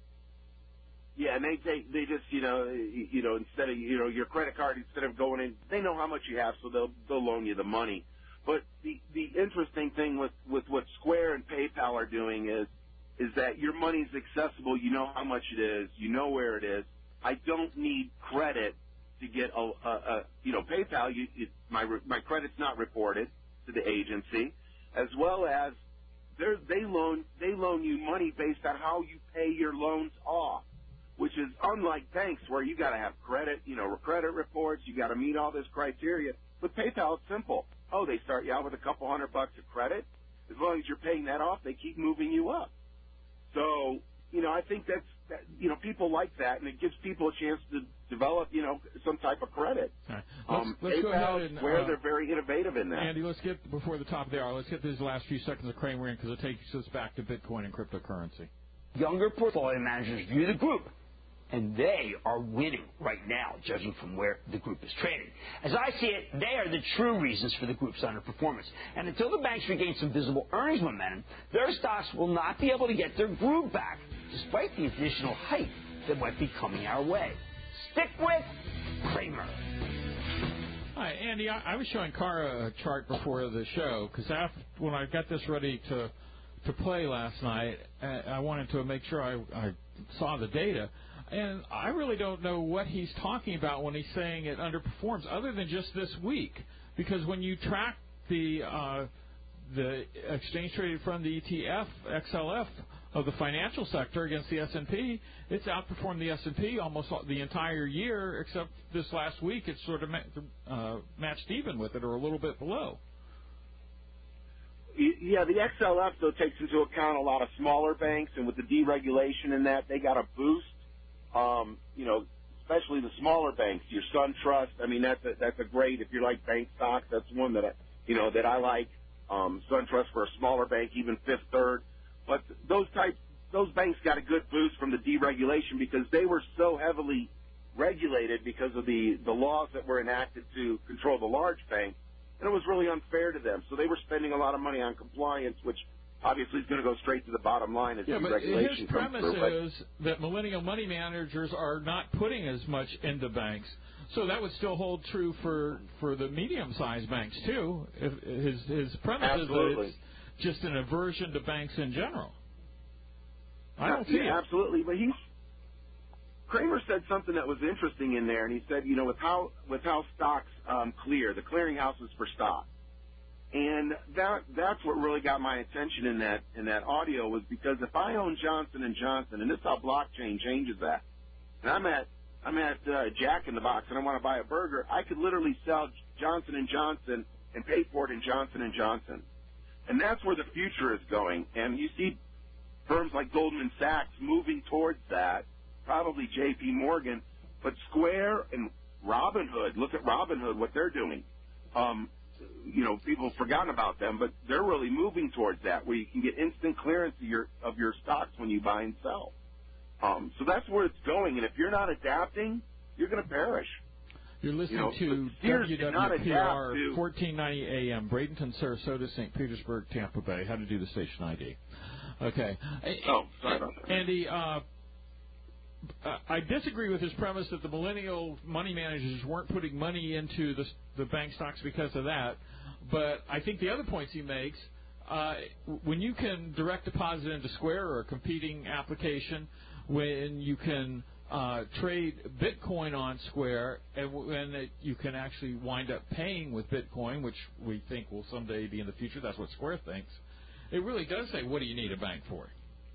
Yeah, and they take they just you know you know instead of you know your credit card, instead of going in, they know how much you have, so they'll they'll loan you the money. But the the interesting thing with with what Square and PayPal are doing is is that your money's accessible. You know how much it is. You know where it is. I don't need credit to get a, a, a you know PayPal. You, it, my my credit's not reported to the agency, as well as they're, they loan they loan you money based on how you pay your loans off, which is unlike banks where you got to have credit, you know, credit reports. You got to meet all this criteria. With PayPal, it's simple. Oh, they start you out with a couple hundred bucks of credit. As long as you're paying that off, they keep moving you up. So you know, I think that's, that, you know, people like that, and it gives people a chance to develop, you know, some type of credit. All right. Let's, Um, let's go PayPal, ahead and Square, uh, they're very innovative in that. Andy, let's get before the top of the hour. Let's get these last few seconds of Kramer in because it takes us back to Bitcoin and cryptocurrency. Younger portfolio managers view the group, and they are winning right now, judging from where the group is trading. As I see it, they are the true reasons for the group's underperformance. And until the banks regain some visible earnings momentum, their stocks will not be able to get their groove back, despite the additional hype that might be coming our way. Stick with Kramer. Hi, Andy. I, I was showing Cara a chart before the show because when I got this ready to to play last night, I wanted to make sure I, I saw the data. And I really don't know what he's talking about when he's saying it underperforms, other than just this week. Because when you track the uh, the exchange traded fund, the E T F, X L F of the financial sector against the S and P, it's outperformed the S and P almost the entire year, except this last week it's sort of uh, matched even with it, or a little bit below. Yeah, the X L F, though, takes into account a lot of smaller banks, and with the deregulation in that, they got a boost. Um, you know, especially the smaller banks, your SunTrust. I mean, that's a, that's a great, if you like bank stocks, that's one that I, you know, that I like. Um, SunTrust for a smaller bank, even Fifth Third. But those types, those banks got a good boost from the deregulation because they were so heavily regulated because of the, the laws that were enacted to control the large banks. And it was really unfair to them. So they were spending a lot of money on compliance, which obviously is going to go straight to the bottom line as yeah, deregulation his comes premise through. is that millennial money managers are not putting as much into banks. So that would still hold true for, for the medium-sized banks, too. If his, his premise Absolutely. is that it's just an aversion to banks in general. I don't yeah, see it. Absolutely. But he's Kramer said something that was interesting in there, and he said, you know, with how with how stocks um, clear, the clearinghouses for stock, and that that's what really got my attention in that in that audio was because if I own Johnson and Johnson, and this is how blockchain changes that, and I'm at I'm at uh, Jack in the Box and I want to buy a burger, I could literally sell Johnson and Johnson and pay for it in Johnson and Johnson, and that's where the future is going. And you see firms like Goldman Sachs moving towards that. Probably J P Morgan, but Square and Robinhood, look at Robinhood, what they're doing. Um, you know, people have forgotten about them, but they're really moving towards that, where you can get instant clearance of your, of your stocks when you buy and sell. Um, so that's where it's going, and if you're not adapting, you're going to perish. You're listening you know, to W W P R fourteen ninety A M, Bradenton, Sarasota, Saint Petersburg, Tampa Bay. How to do the station I D. Okay. Oh, sorry about that. Andy, uh, Uh, I disagree with his premise that the millennial money managers weren't putting money into the, the bank stocks because of that. But I think the other points he makes, uh, when you can direct deposit into Square or a competing application, when you can uh, trade Bitcoin on Square, and when it, you can actually wind up paying with Bitcoin, which we think will someday be in the future, that's what Square thinks, it really does say, what do you need a bank for?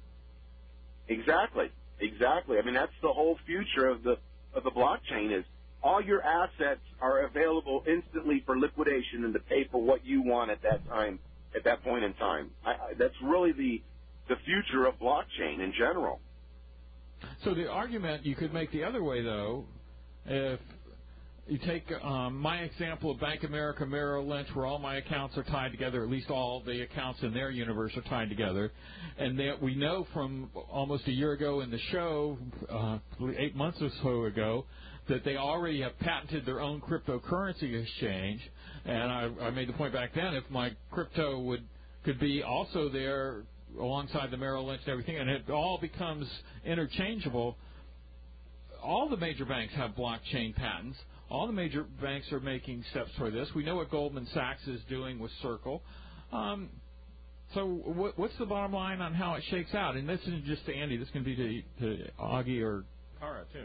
Exactly. Exactly. I mean, that's the whole future of the of the blockchain is all your assets are available instantly for liquidation and to pay for what you want at that time, at that point in time. I, I, that's really the the future of blockchain in general. So the argument you could make the other way, though, if you take um, my example of Bank of America, Merrill Lynch, where all my accounts are tied together, at least all the accounts in their universe are tied together, and that we know from almost a year ago in the show, uh, eight months or so ago, that they already have patented their own cryptocurrency exchange. And I, I made the point back then, if my crypto would could be also there alongside the Merrill Lynch and everything, and it all becomes interchangeable. All the major banks have blockchain patents. All the major banks are making steps toward this. We know what Goldman Sachs is doing with Circle. Um, so what, what's the bottom line on how it shakes out? And this isn't just to Andy. This can be to, to Augie or Cara, too.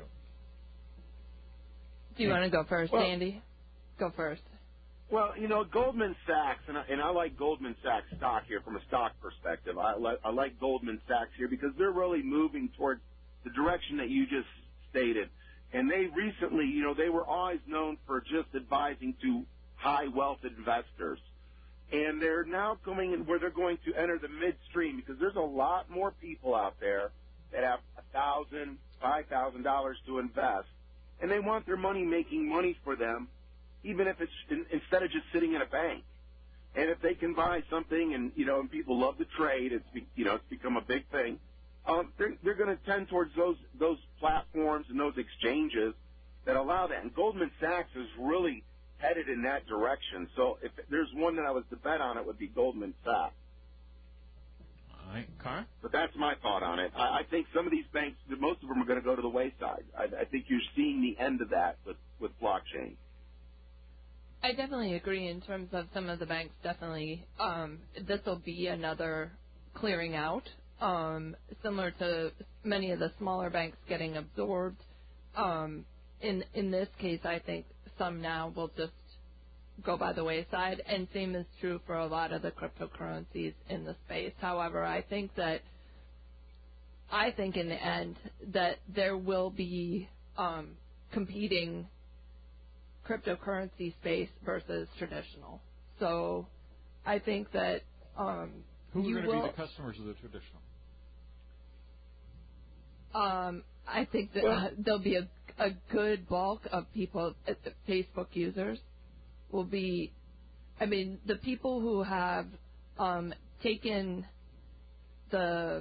Do you want to go first, well, Andy? Go first. Well, you know, Goldman Sachs, and I, and I like Goldman Sachs stock here from a stock perspective. I, li- I like Goldman Sachs here because they're really moving towards the direction that you just stated. And they recently, you know, they were always known for just advising to high wealth investors. And they're now coming in where they're going to enter the midstream because there's a lot more people out there that have a thousand, five thousand dollars to invest, and they want their money making money for them, even if it's in, instead of just sitting in a bank. And if they can buy something, and you know, and people love to trade, it's be, you know, it's become a big thing. Um, they're they're going to tend towards those those platforms and those exchanges that allow that. And Goldman Sachs is really headed in that direction. So if there's one that I was to bet on, it would be Goldman Sachs. All right, Carr? But that's my thought on it. I, I think some of these banks, most of them are going to go to the wayside. I, I think you're seeing the end of that with, with blockchain. I definitely agree in terms of some of the banks. Definitely, um, this will be another clearing out, um, similar to many of the smaller banks getting absorbed. Um, in in this case, I think some now will just go by the wayside, and same is true for a lot of the cryptocurrencies in the space. However, I think that I think in the end that there will be um, competing cryptocurrency space versus traditional. So I think that um, who you are going to will, be the customers of the traditional? Um, I think that well, there'll be a, a good bulk of people, uh, Facebook users will be, I mean, the people who have um, taken the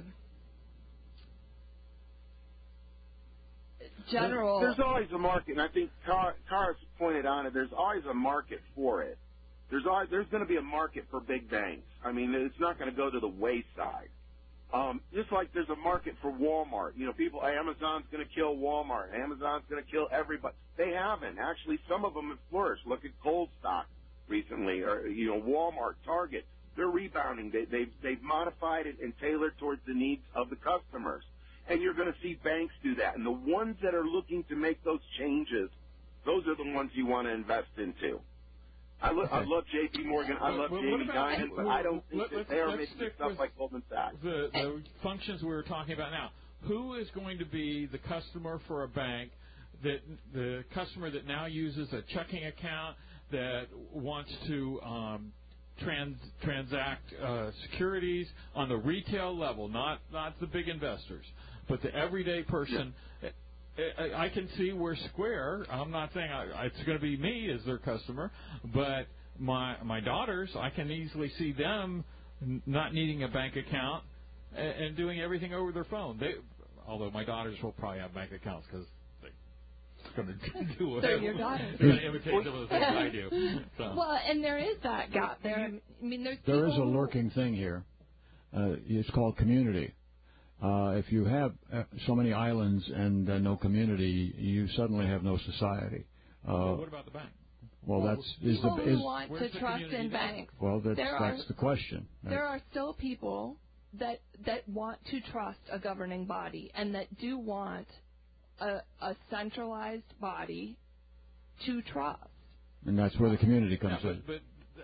general... There's, there's always a market, and I think Carr, Carr's pointed on it, there's always a market for it. There's always, there's going to be a market for big banks. I mean, it's not going to go to the wayside. Um, just like there's a market for Walmart. You know, people, Amazon's going to kill Walmart. Amazon's going to kill everybody. They haven't. Actually, some of them have flourished. Look at Cold Stock recently, or, you know, Walmart, Target. They're rebounding. They, they've, they've modified it and tailored towards the needs of the customers. And you're going to see banks do that. And the ones that are looking to make those changes, those are the ones you want to invest into. I, lo- okay. I love J P. Morgan. I well, love well, Jamie Dimon, but I don't think let, that they are making stuff like Goldman Sachs. The, the functions we were talking about now. Who is going to be the customer for a bank, that the customer that now uses a checking account, that wants to um, trans, transact uh, securities on the retail level, not, not the big investors, but the everyday person? Yeah. I can see where Square, I'm not saying I, it's going to be me as their customer, but my my daughters, I can easily see them not needing a bank account and, and doing everything over their phone. They, although my daughters will probably have bank accounts because they're going to do They're your daughters. They're going to imitate some of the things I do. So. Well, and there is that gap there. I mean, there's there is a people- lurking thing here. Uh, it's called community. Uh, if you have uh, so many islands and uh, no community, you suddenly have no society. Uh, well, what about the bank? Well, well that's is people the who is, want to trust in banks. Well, that's there that's are, the question. There are still people that that want to trust a governing body and that do want a, a centralized body to trust. And that's where the community comes yeah, in. But,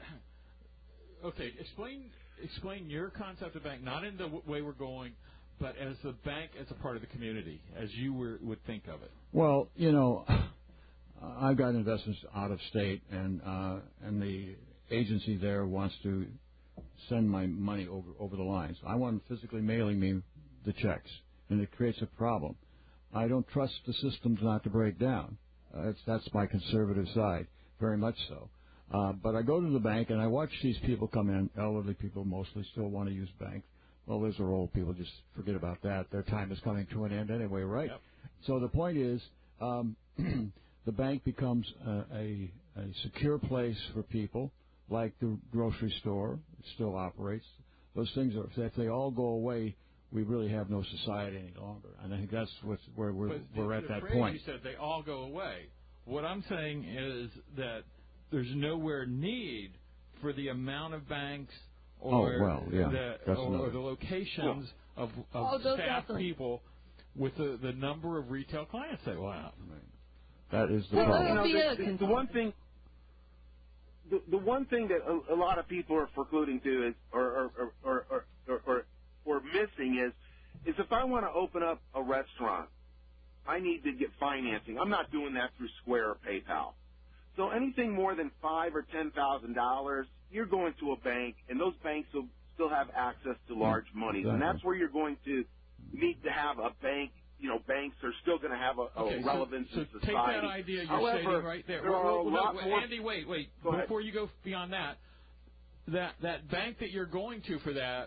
but okay, explain explain your concept of bank, not in the w- way we're going, but as a bank, as a part of the community, as you were, would think of it. Well, you know, I've got investments out of state, and uh, and the agency there wants to send my money over over the lines. I want them physically mailing me the checks, and it creates a problem. I don't trust the systems not to break down. Uh, it's, that's my conservative side, very much so. Uh, but I go to the bank, and I watch these people come in, elderly people mostly still want to use banks. Well, those are old people. Just forget about that. Their time is coming to an end anyway, right? Yep. So the point is, um, the bank becomes a, a, a secure place for people, like the grocery store. It still operates. Those things are, if they all go away, we really have no society any longer. And I think that's what's, where we're, but we're the, at the that phrase point. You said they all go away. What I'm saying is that there's nowhere need for the amount of banks or, oh, well, yeah. the, or, or the locations of, of oh, staff definitely. people with the, the number of retail clients they will have. That is the well, problem. You know, the, the, the one thing, the, the one thing that a, a lot of people are precluding to is, or or or or, or, or, or missing is, is if I want to open up a restaurant, I need to get financing. I'm not doing that through Square or PayPal. So anything more than five or ten thousand dollars, you're going to a bank, and those banks will still have access to large monies, exactly. and that's where you're going to need to have a bank. You know, banks are still going to have a, a okay, relevance so, in so society. take that idea you're However, stating right there. there Well, are a well, lot no, more. Andy, wait, wait. Go Before ahead. you go beyond that, that that bank that you're going to for that,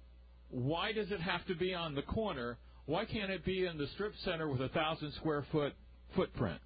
why does it have to be on the corner? Why can't it be in the strip center with a thousand square foot footprint?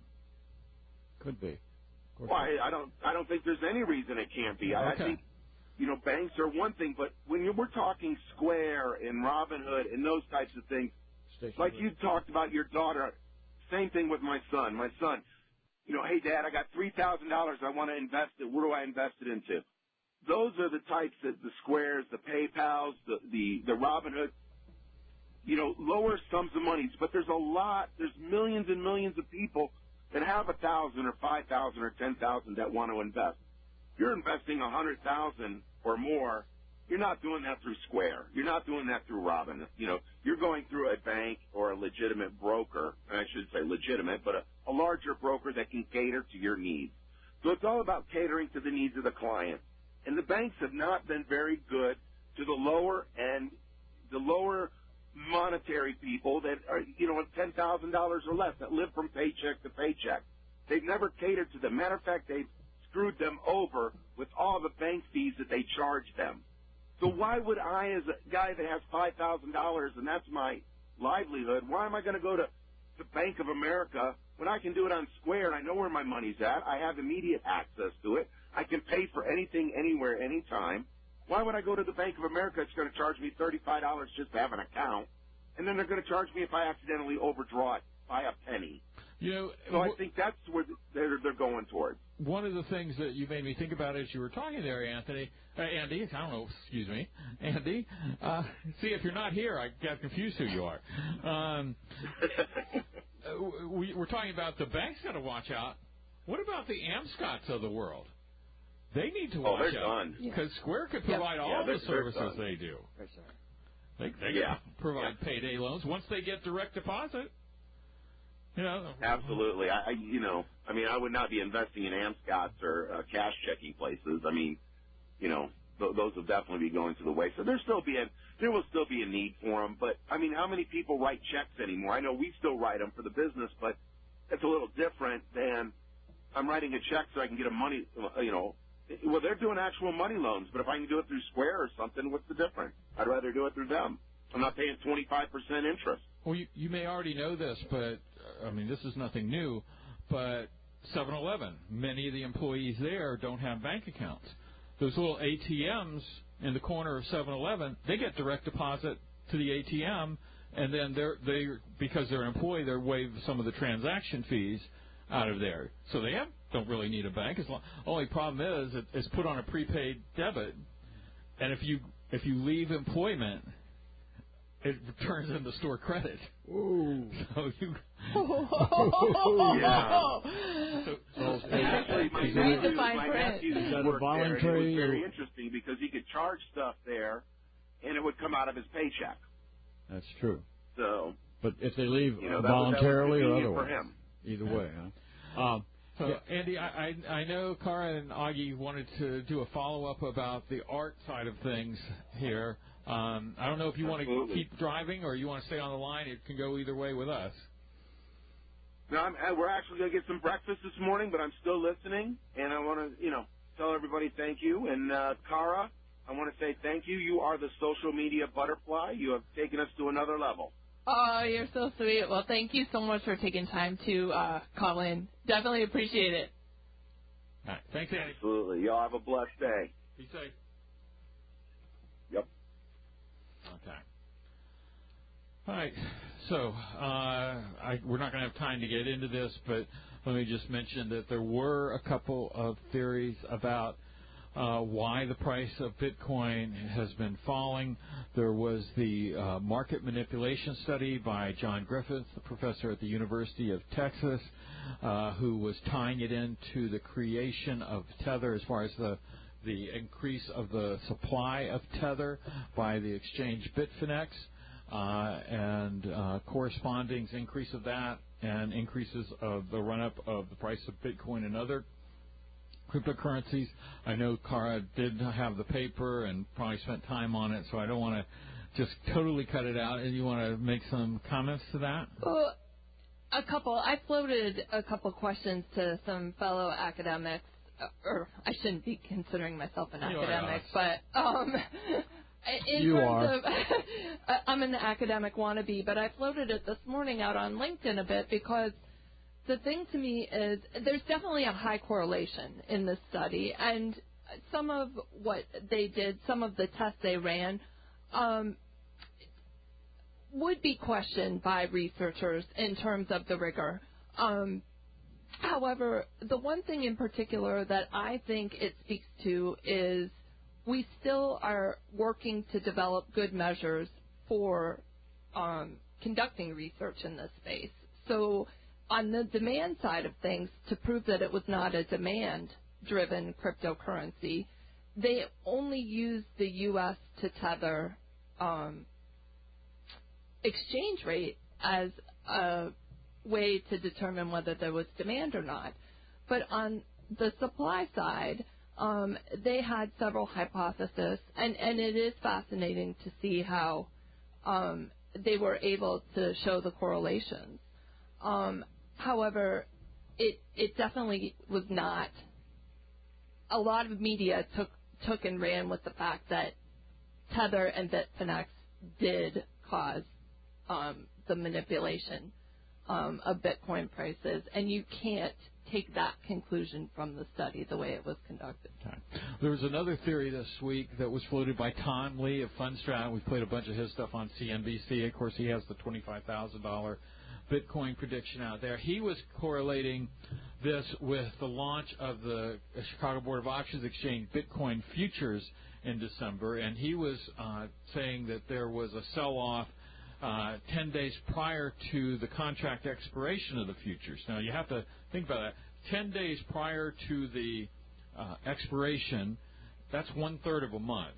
Could be. Well, I, I don't. I don't think there's any reason it can't be. I, Okay. I think, you know, banks are one thing, but when you, we're talking Square and Robinhood and those types of things, Station like road. you talked about your daughter, same thing with my son. My son, you know, hey, Dad, I got three thousand dollars. I want to invest it. Where do I invest it into? Those are the types that the Squares, the PayPals, the the, the Robinhood, you know, lower sums of monies. But there's a lot. There's millions and millions of people that have a thousand or five thousand or ten thousand that want to invest. If you're investing a hundred thousand or more, you're not doing that through Square. You're not doing that through Robin. You know, you're going through a bank or a legitimate broker. I should say legitimate, but a, a larger broker that can cater to your needs. So it's all about catering to the needs of the client. And the banks have not been very good to the lower end, the lower monetary people that are, you know, ten thousand dollars or less that live from paycheck to paycheck. They've never catered to them. Matter of fact, they've screwed them over with all the bank fees that they charge them. So why would I, as a guy that has five thousand dollars and that's my livelihood, why am I going to go to, to Bank of America when I can do it on Square and I know where my money's at? I have immediate access to it. I can pay for anything, anywhere, anytime. Why would I go to the Bank of America? It's going to charge me thirty-five dollars just to have an account, and then they're going to charge me if I accidentally overdraw it by a penny. You know, So I wh- think that's where they're, they're going towards. one of the things that you made me think about as you were talking there, Anthony, uh, Andy, I don't know, excuse me, Andy. Uh, see, if you're not here, I got confused who you are. Um, we, we're talking about the banks got to watch out. What about the Amscots of the world? They need to Oh, watch they're out done. because Square could provide Yeah, all they're- the they're services done. they do. They, they Yeah. can provide Yeah. payday loans once they get direct deposit. You know, Absolutely. I, I, you know, I mean, I would not be investing in Amscots or uh, cash checking places. I mean, you know, th- those will definitely be going to the waste. So there's still be a, there will still be a need for them. But I mean, how many people write checks anymore? I know we still write them for the business, but it's a little different than I'm writing a check so I can get a money, you know. Well, they're doing actual money loans, but if I can do it through Square or something, what's the difference? I'd rather do it through them. I'm not paying twenty-five percent interest. well, you, you may already know this, but uh, I mean, this is nothing new. But seven eleven, many of the employees there don't have bank accounts. Those little A T Ms in the corner of seven eleven, they get direct deposit to the A T M, and then they're they because they're an employee, they're waived some of the transaction fees out of there. So they have, don't really need a bank. As long, only problem is it, it's put on a prepaid debit, and if you if you leave employment, it turns into store credit. Ooh. So you. Yeah. So, So, Actually, my is Read the nephew, fine my print. nephew Is that a worked there, and it was voluntary very or- interesting because he could charge stuff there, and it would come out of his paycheck. That's true. So, But if they leave you know, that was, that was voluntarily or convenient for otherwise, him. either way, huh? Um, so yeah. Andy, I, I I know Cara and Augie wanted to do a follow up about the art side of things here. Um, I don't know if you want to Absolutely. keep driving or you want to stay on the line. It can go either way with us. No, I'm, uh, we're actually going to get some breakfast this morning, but I'm still listening, and I want to, you know, tell everybody thank you. And uh, Cara, I want to say thank you. You are the social media butterfly. You have taken us to another level. Oh, you're so sweet. Well, thank you so much for taking time to uh, call in. Definitely appreciate it. All right. Thanks, Andy. Absolutely. Y'all have a blessed day. Be safe. Yep. Okay. All right. So uh, I, we're not going to have time to get into this, but let me just mention that there were a couple of theories about uh, why the price of Bitcoin has been falling. There was the uh, market manipulation study by John Griffith, the professor at the University of Texas, uh, who was tying it into the creation of Tether as far as the the increase of the supply of Tether by the exchange Bitfinex, uh, and uh, corresponding increase of that and increases of the run-up of the price of Bitcoin and other cryptocurrencies. I know Cara did have the paper and probably spent time on it, so I don't want just totally cut it out, and you want to make some comments to that? Well, a couple. I floated a couple questions to some fellow academics, or I shouldn't be considering myself an You academic, but um, in You terms are. of, I'm an academic wannabe, but I floated it this morning out on LinkedIn a bit because the thing to me is there's definitely a high correlation in this study, and some of what they did, some of the tests they ran, um, would be questioned by researchers in terms of the rigor. Um, however, the one thing in particular that I think it speaks to is we still are working to develop good measures for um, conducting research in this space. So on the demand side of things, to prove that it was not a demand-driven cryptocurrency, they only used the U S to tether um, exchange rate as a way to determine whether there was demand or not. But on the supply side, um, they had several hypotheses, and, and it is fascinating to see how um, they were able to show the correlations. Um, however, it it definitely was not. A lot of media took took and ran with the fact that Tether and Bitfinex did cause um, the manipulation um, of Bitcoin prices, and you can't take that conclusion from the study the way it was conducted. Okay. There was another theory this week that was floated by Tom Lee of Fundstrat. We played a bunch of his stuff on C N B C. Of course, he has the twenty-five thousand dollars Bitcoin prediction out there. He was correlating this with the launch of the Chicago Board of Auctions Exchange Bitcoin futures in December, and he was uh, saying that there was a sell-off uh, ten days prior to the contract expiration of the futures. Now, you have to think about that. ten days prior to the uh, expiration, that's one-third of a month.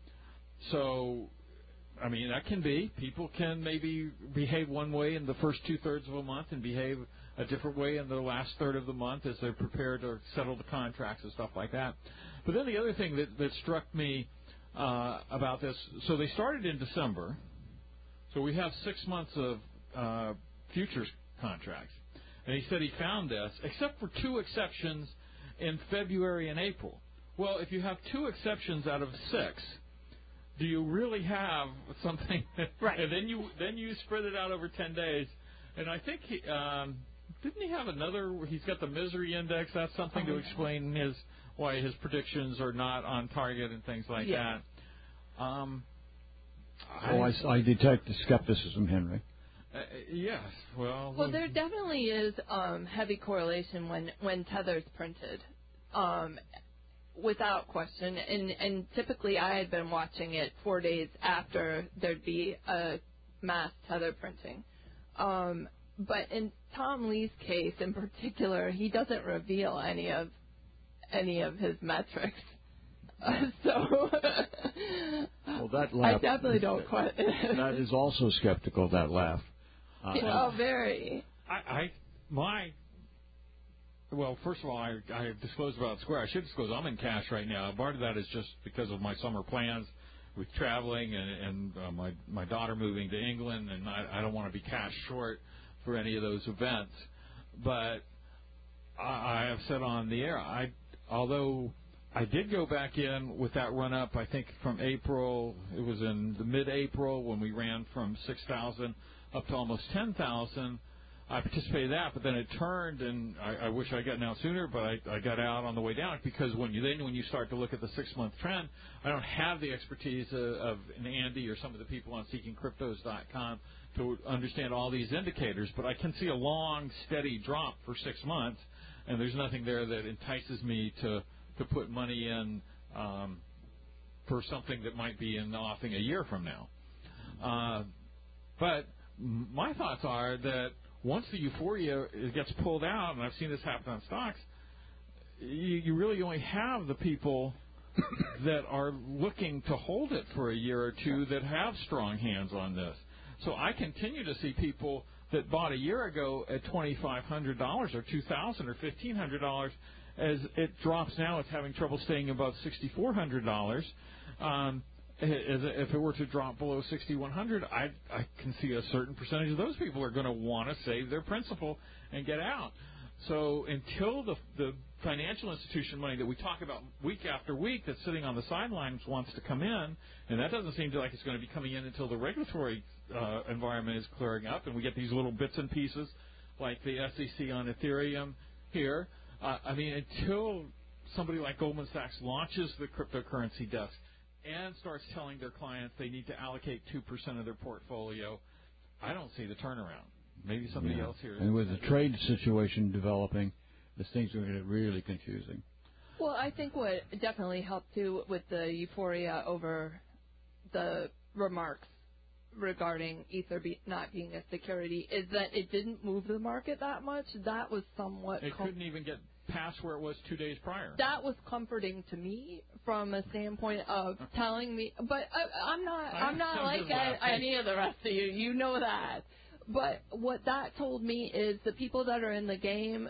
So, I mean, that can be. People can maybe behave one way in the first two-thirds of a month and behave a different way in the last third of the month as they're prepared to settle the contracts and stuff like that. But then the other thing that, that struck me uh, about this, so they started in December, so we have six months of uh, futures contracts. And he said he found this, except for two exceptions in February and April. Well, if you have two exceptions out of six, do you really have something? Right. And then you then you spread it out over ten days. And I think he um, didn't he have another? He's got the misery index. That's something oh, to explain his why his predictions are not on target and things like yeah. that. Um, oh, I, I detect the skepticism, Henry. Uh, yes. Well. Well, there definitely is um, heavy correlation when when Tether's printed. Um, Without question, and, and typically I had been watching it four days after there'd be a mass Tether printing. Um, but in Tom Lee's case in particular, he doesn't reveal any of any of his metrics. Uh, so well, that I laugh, definitely don't quite. That is also skeptical, that laugh. Uh, oh, very. I, I my. Well, first of all, I, I disclosed about Square. I should disclose I'm in cash right now. Part of that is just because of my summer plans with traveling and, and uh, my my daughter moving to England, and I, I don't want to be cash short for any of those events. But I, I have said on the air, I although I did go back in with that run up, I think from April, it was in the mid-April when we ran from six thousand up to almost ten thousand. I participated in that, but then it turned, and I, I wish I got out sooner, but I, I got out on the way down because when you then when you start to look at the six-month trend, I don't have the expertise of, of Andy or some of the people on seeking cryptos dot com to understand all these indicators, but I can see a long, steady drop for six months, and there's nothing there that entices me to, to put money in um, for something that might be in the offing a year from now. Uh, but my thoughts are that once the euphoria gets pulled out, and I've seen this happen on stocks, you, you really only have the people that are looking to hold it for a year or two that have strong hands on this. So I continue to see people that bought a year ago at twenty-five hundred dollars or two thousand dollars or fifteen hundred dollars. As it drops now, it's having trouble staying above sixty-four hundred dollars. Um, if it were to drop below sixty-one hundred, I I can see a certain percentage of those people are going to want to save their principal and get out. So until the the financial institution money that we talk about week after week that's sitting on the sidelines wants to come in, and that doesn't seem like it's going to be coming in until the regulatory uh, environment is clearing up, and we get these little bits and pieces like the S E C on Ethereum here. Uh, I mean, until somebody like Goldman Sachs launches the cryptocurrency desk and starts telling their clients they need to allocate two percent of their portfolio, I don't see the turnaround. Maybe somebody yeah. else here. And with the trade situation developing, this thing's going to get really confusing. Well, I think what definitely helped, too, with the euphoria over the remarks regarding Ether be, not being a security is that it didn't move the market that much. That was somewhat... It com- couldn't even get past where it was two days prior. That was comforting to me from a standpoint of telling me... But I, I'm not I'm not like any of the rest of you. You know that. But what that told me is the people that are in the game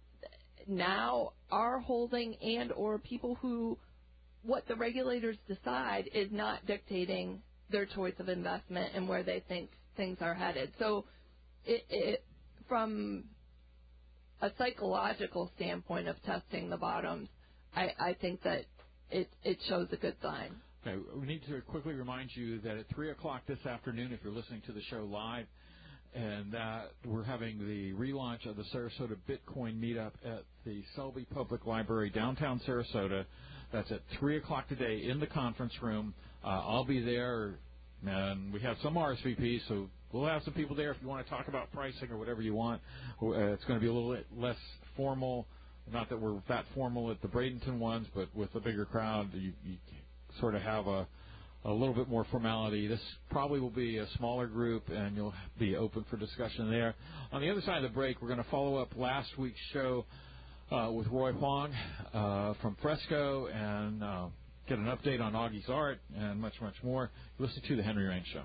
now are holding and or people who what the regulators decide is not dictating their choice of investment and where they think things are headed. So it, it from a psychological standpoint of testing the bottoms, I, I think that it, it shows a good sign. Okay, we need to quickly remind you that at three o'clock this afternoon, if you're listening to the show live, and that we're having the relaunch of the Sarasota Bitcoin meetup at the Selby Public Library, downtown Sarasota. That's at three o'clock today in the conference room. Uh, I'll be there, and we have some R S V Ps, so we'll have some people there if you want to talk about pricing or whatever you want. Uh, it's going to be a little bit less formal. Not that we're that formal at the Bradenton ones, but with a bigger crowd, you, you sort of have a a little bit more formality. This probably will be a smaller group, and you'll be open for discussion there. On the other side of the break, we're going to follow up last week's show uh, with Roy Huang uh, from Fresco and uh, get an update on Augie's art and much, much more. Listen to The Henry Rain Show.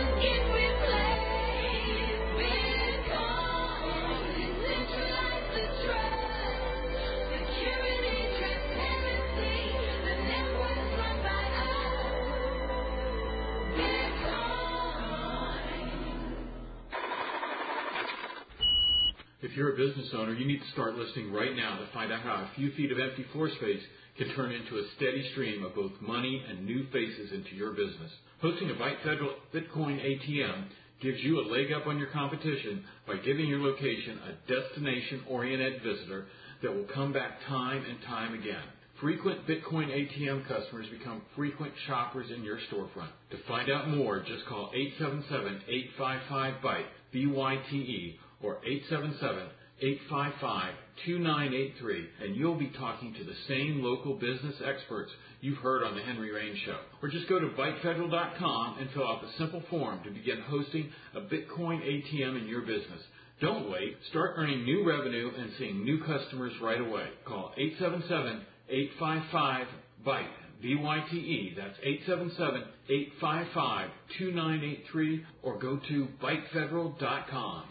If you're a business owner, you need to start listening right now to find out how a few feet of empty floor space can turn into a steady stream of both money and new faces into your business. Hosting a Byte Federal Bitcoin A T M gives you a leg up on your competition by giving your location a destination-oriented visitor that will come back time and time again. Frequent Bitcoin A T M customers become frequent shoppers in your storefront. To find out more, just call eight seven seven, eight five five, byte, B Y T E, or eight seven seven, eight five five, two nine eight three, and you'll be talking to the same local business experts you've heard on The Henry Rain Show. Or just go to byte federal dot com and fill out the simple form to begin hosting a Bitcoin A T M in your business. Don't wait. Start earning new revenue and seeing new customers right away. Call eight seven seven, eight five five, byte, B Y T E. That's eight seven seven, eight five five, two nine eight three, or go to byte federal dot com.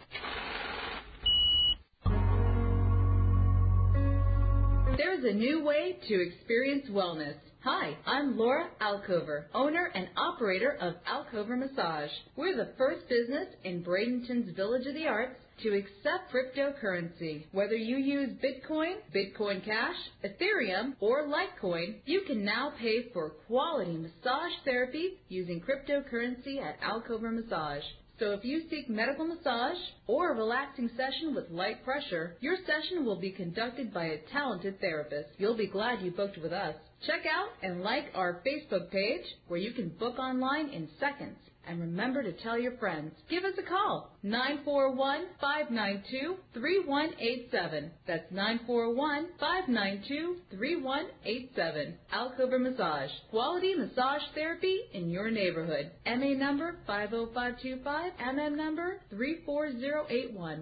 There's a new way to experience wellness. Hi, I'm Laura Alcover, owner and operator of Alcover Massage. We're the first business in Bradenton's Village of the Arts to accept cryptocurrency. Whether you use Bitcoin, Bitcoin Cash, Ethereum, or Litecoin, you can now pay for quality massage therapy using cryptocurrency at Alcover Massage. So if you seek medical massage or a relaxing session with light pressure, your session will be conducted by a talented therapist. You'll be glad you booked with us. Check out and like our Facebook page where you can book online in seconds. And remember to tell your friends. Give us a call, nine four one, five nine two, three one eight seven. That's nine four one, five nine two, three one eight seven. Alcover Massage. Quality massage therapy in your neighborhood. M A number five oh five two five, M M number three four zero eight one.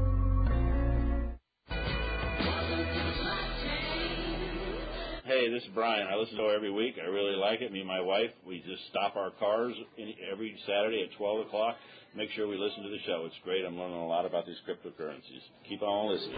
Hey, this is Brian. I listen to it every week. I really like it. Me and my wife, we just stop our cars in, every Saturday at twelve o'clock. Make sure we listen to the show. It's great. I'm learning a lot about these cryptocurrencies. Keep on listening.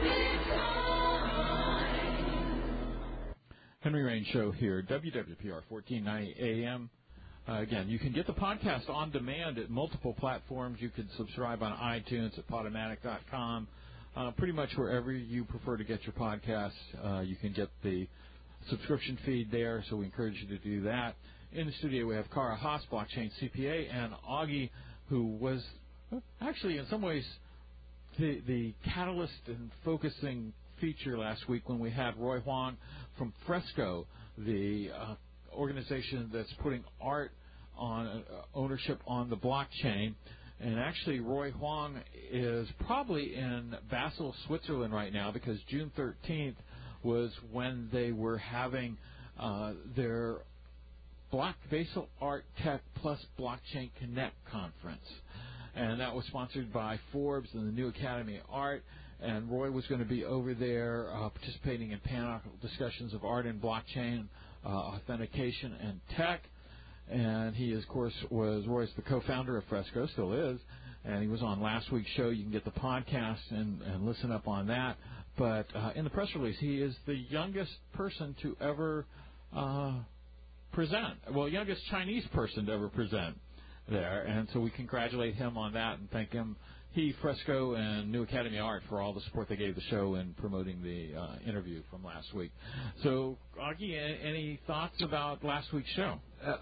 Henry Rain Show here, W W P R fourteen ninety A M. Uh, again, you can get the podcast on demand at multiple platforms. You can subscribe on iTunes, at Podomatic dot com, uh, pretty much wherever you prefer to get your podcasts. Uh, you can get the subscription feed there, so we encourage you to do that. In the studio, we have Kara Haas, blockchain C P A, and Augie, who was actually in some ways the, the catalyst and focusing feature last week when we had Roy Huang from Fresco, the uh, organization that's putting art on uh, ownership on the blockchain. And actually, Roy Huang is probably in Basel, Switzerland right now, because June thirteenth was when they were having uh, their Black Basel Art Tech Plus Blockchain Connect conference. And that was sponsored by Forbes and the New Academy of Art. And Roy was going to be over there uh, participating in panel discussions of art and blockchain, uh, authentication, and tech. And he, of course, was Roy's the co-founder of Fresco, still is. And he was on last week's show. You can get the podcast and, and listen up on that. But uh, in the press release, he is the youngest person to ever uh, present. Well, youngest Chinese person to ever present there. And so we congratulate him on that and thank him. He, Fresco, and New Academy of Art for all the support they gave the show in promoting the uh, interview from last week. So, Augie, any thoughts about last week's show? Uh,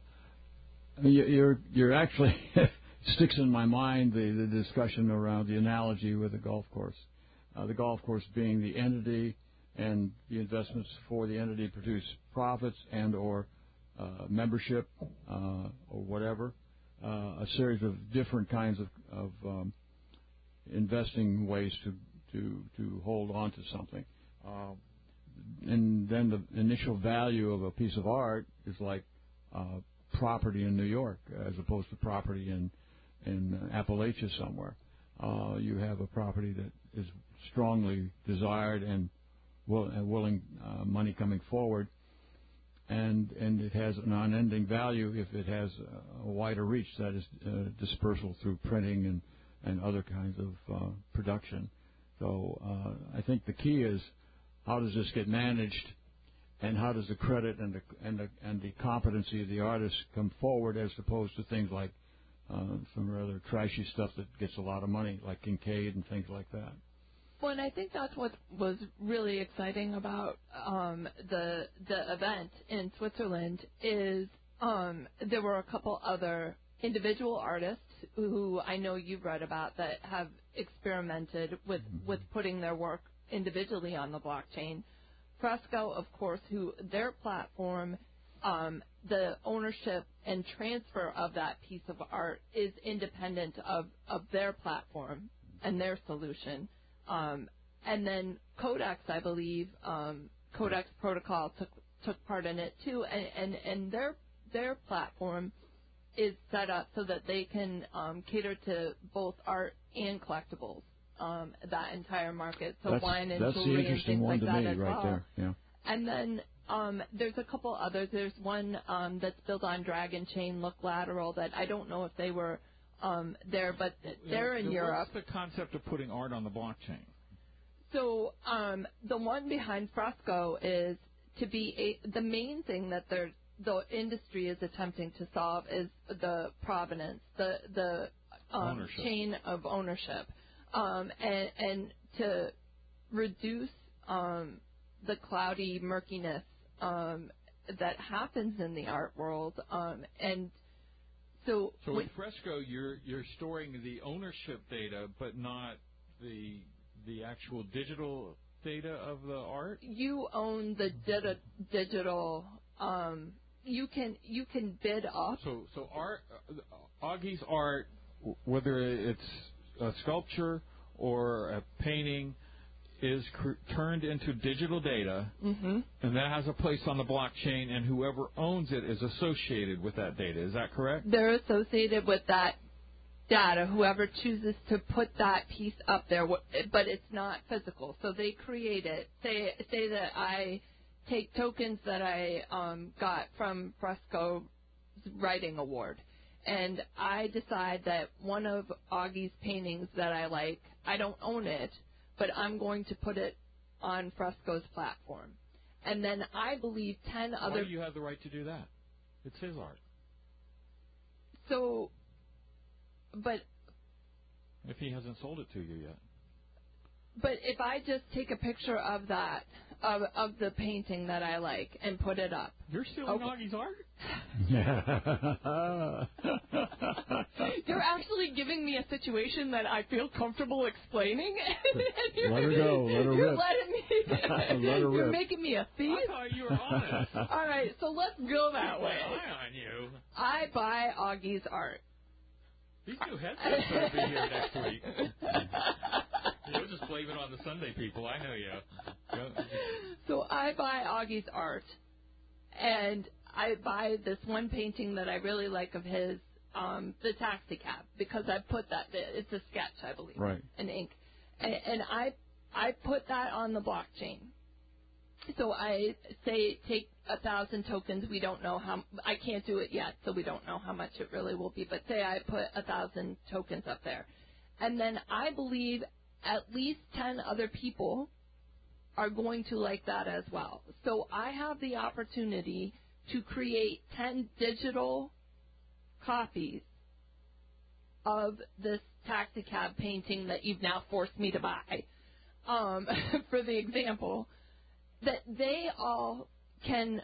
you're you're actually sticks in my mind the, the discussion around the analogy with the golf course. Uh, the golf course being the entity, and the investments for the entity produce profits and or uh, membership uh, or whatever. Uh, a series of different kinds of, of um, investing ways to, to, to hold on to something. Uh, and then the initial value of a piece of art is like uh, property in New York as opposed to property in, in Appalachia somewhere. Uh, you have a property that is strongly desired and, will, and willing uh, money coming forward. And and it has an unending value if it has a wider reach, that is uh, dispersal through printing and, and other kinds of uh, production. So uh, I think the key is how does this get managed, and how does the credit and the and the and the competency of the artist come forward, as opposed to things like uh, some rather trashy stuff that gets a lot of money, like Kincaid and things like that. Well, and I think that's what was really exciting about um, the the event in Switzerland is um, there were a couple other individual artists who I know you've read about that have experimented with, mm-hmm. with putting their work individually on the blockchain. Fresco, of course, who their platform, um, the ownership and transfer of that piece of art is independent of, of their platform and their solution. Um, and then Codex, I believe, um, Codex Protocol took took part in it too, and, and, and their their platform is set up so that they can um, cater to both art and collectibles, um, that entire market. So that's, wine and that's jewelry and things like that as right well. There. Yeah. And then um, there's a couple others. There's one um, that's built on Dragon Chain, Look Lateral, that I don't know if they were. Um, there, but they're in What's Europe. What's the concept of putting art on the blockchain? So um, the one behind Fresco is to be a, the main thing that they're, the industry is attempting to solve is the provenance, the the um, chain of ownership, um, and, and to reduce um, the cloudy murkiness um, that happens in the art world, um, and So, so with Fresco, you're you're storing the ownership data, but not the the actual digital data of the art. You own the digi- digital. Um, you can you can bid up. So so art, uh, Augie's art, whether it's a sculpture or a painting, is cr- turned into digital data, mm-hmm. and that has a place on the blockchain, and whoever owns it is associated with that data. Is that correct? They're associated with that data, whoever chooses to put that piece up there, but it's not physical. So they create it. Say, say that I take tokens that I um, got from Fresco's Writing Award, and I decide that one of Augie's paintings that I like, I don't own it, but I'm going to put it on Fresco's platform. And then I believe ten other... Why do you have the right to do that? It's his art. So, but if he hasn't sold it to you yet. But if I just take a picture of that, of of the painting that I like, and put it up. You're stealing okay. Augie's art? You're actually giving me a situation that I feel comfortable explaining. Let her go. Let her you're rip. letting me. Let her You're rip. making me a thief. I thought you were honest. All right, so let's go that way. Eye on you. I buy Augie's art. These new headsets will be here next week. You'll just blame it on the Sunday people. I know you. So I buy Augie's art, and I buy this one painting that I really like of his, um, the taxi cab, because I put that. It's a sketch, I believe, right, in ink, and, and I I put that on the blockchain. So I say take a thousand tokens. We don't know how. I can't do it yet, so we don't know how much it really will be. But say I put a thousand tokens up there, and then I believe at least ten other people are going to like that as well. So I have the opportunity to create ten digital copies of this taxi cab painting that you've now forced me to buy, um, for the example. That they all can,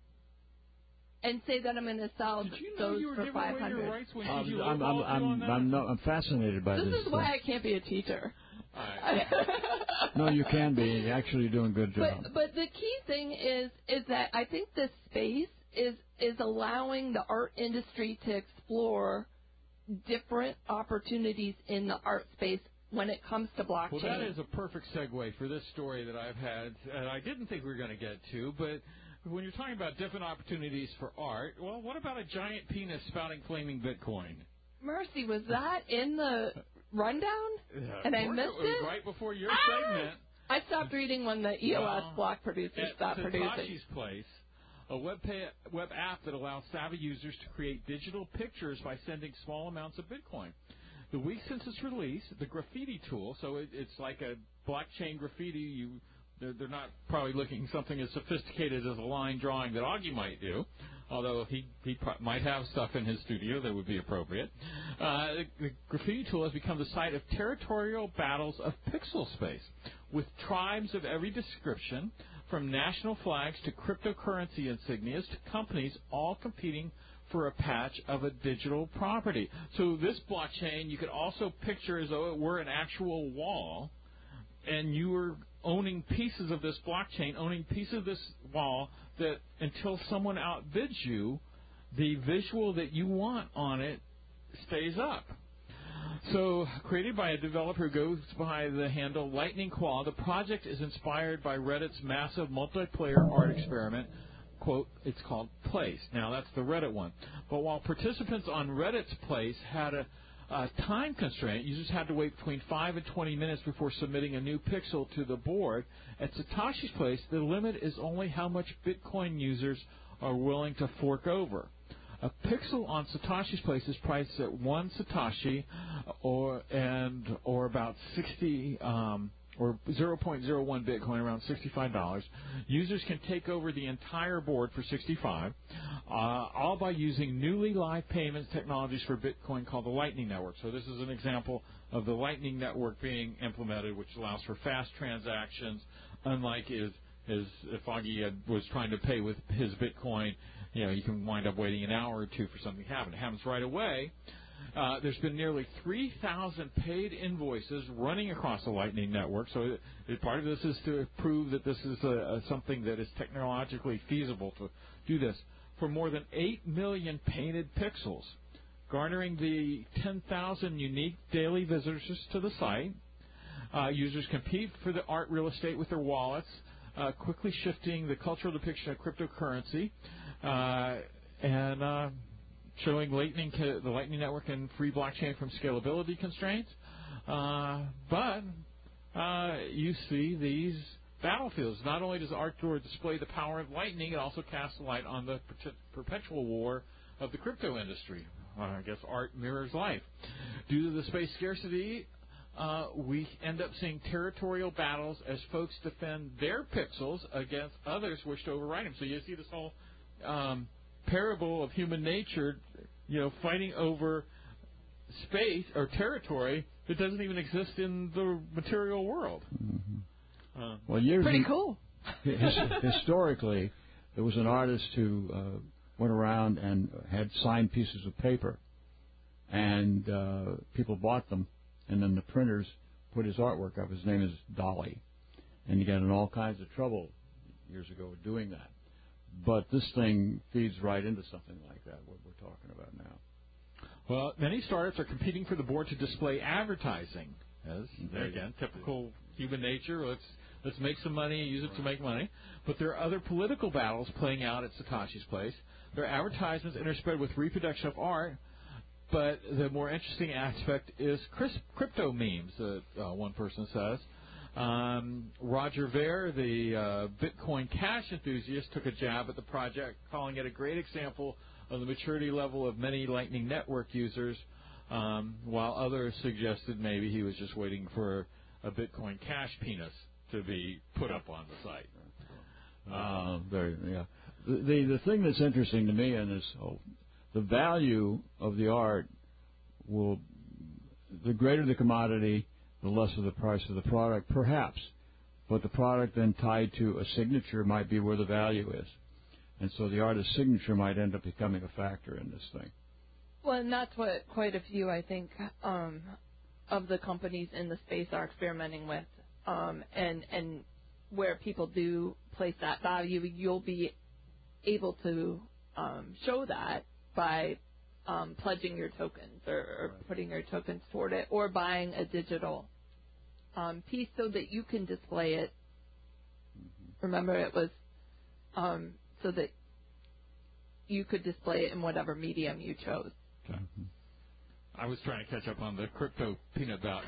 and say that I'm going to sell Did you know those you were for giving five away your hundred. rights when Um, you I'm, I'm, I'm, on that? I'm, not, I'm fascinated by This this. is why I can't be a teacher. Right. No, you can be. Actually, you're doing a good job. But but the key thing is is that I think this space is is allowing the art industry to explore different opportunities in the art space when it comes to blockchain. Well, that is a perfect segue for this story that I've had, and I didn't think we were going to get to, but when you're talking about different opportunities for art, well, what about a giant penis spouting flaming Bitcoin? Mercy, was that in the rundown? Yeah, and I missed it? it? Right before your ah! segment. I stopped reading when the E O S well, block producers at stopped producing. Satoshi's Place, a web, pay, web app that allows savvy users to create digital pictures by sending small amounts of Bitcoin. The week since its release, the graffiti tool, so it, it's like a blockchain graffiti. You, they're, they're not probably looking something as sophisticated as a line drawing that Augie might do, although he, he pro- might have stuff in his studio that would be appropriate. Uh, the, the graffiti tool has become the site of territorial battles of pixel space, with tribes of every description, from national flags to cryptocurrency insignias to companies all competing for a patch of a digital property. So this blockchain you could also picture as though it were an actual wall, and you were owning pieces of this blockchain, owning pieces of this wall that until someone outbids you, the visual that you want on it stays up. So, created by a developer who goes by the handle Lightning Qual, the project is inspired by Reddit's massive multiplayer art experiment. Quote, it's called Place. Now, that's the Reddit one. But while participants on Reddit's Place had a, a time constraint, users had to wait between five and twenty minutes before submitting a new pixel to the board. At Satoshi's Place, the limit is only how much Bitcoin users are willing to fork over. A pixel on Satoshi's Place is priced at one Satoshi, or and or about sixty. Um, or zero point zero one Bitcoin, around sixty-five dollars. Users can take over the entire board for sixty-five dollars, uh, all by using newly live payments technologies for Bitcoin called the Lightning Network. So this is an example of the Lightning Network being implemented, which allows for fast transactions, unlike is, is if Augie had, was trying to pay with his Bitcoin, you know, you can wind up waiting an hour or two for something to happen. It happens right away. Uh, there's been nearly three thousand paid invoices running across the Lightning Network. So it, it, part of this is to prove that this is a, a, something that is technologically feasible to do this. For more than eight million painted pixels, garnering the ten thousand unique daily visitors to the site. Uh, users compete for the art real estate with their wallets, uh, quickly shifting the cultural depiction of cryptocurrency. Uh, and... Uh, showing Lightning, the Lightning Network and free blockchain from scalability constraints. Uh, but uh, you see these battlefields. Not only does ArtDoor display the power of Lightning, it also casts a light on the perpetual war of the crypto industry. Uh, I guess art mirrors life. Due to the space scarcity, uh, we end up seeing territorial battles as folks defend their pixels against others who wish to override them. So you see this whole... Um, parable of human nature you know, fighting over space or territory that doesn't even exist in the material world. Mm-hmm. Uh, well, years pretty in, cool. his, historically, there was an artist who uh, went around and had signed pieces of paper, and uh, people bought them, and then the printers put his artwork up. His name is Dolly, and he got in all kinds of trouble years ago doing that. But this thing feeds right into something like that, what we're talking about now. Well, many startups are competing for the board to display advertising. As again, typical human nature. Let's let's make some money, use it to make money. But there are other political battles playing out at Satoshi's place. There are advertisements interspersed with reproduction of art. But the more interesting aspect is crypto memes, uh, uh, one person says. Um, Roger Ver, the uh, Bitcoin Cash enthusiast, took a jab at the project, calling it a great example of the maturity level of many Lightning Network users, um, while others suggested maybe he was just waiting for a Bitcoin Cash penis to be put up on the site. Uh, very, yeah. The, the the thing that's interesting to me in this, oh, the value of the art will, the greater the commodity, the less of the price of the product, perhaps. But the product then tied to a signature might be where the value is. And so the artist's signature might end up becoming a factor in this thing. Well, and that's what quite a few, I think, um, of the companies in the space are experimenting with. Um, and, and where people do place that value, you'll be able to um, show that by um, pledging your tokens or, or right. putting your tokens toward it, or buying a digital um, piece so that you can display it. Mm-hmm. Remember, it was um, so that you could display it in whatever medium you chose. Okay. I was trying to catch up on the crypto peanut gal.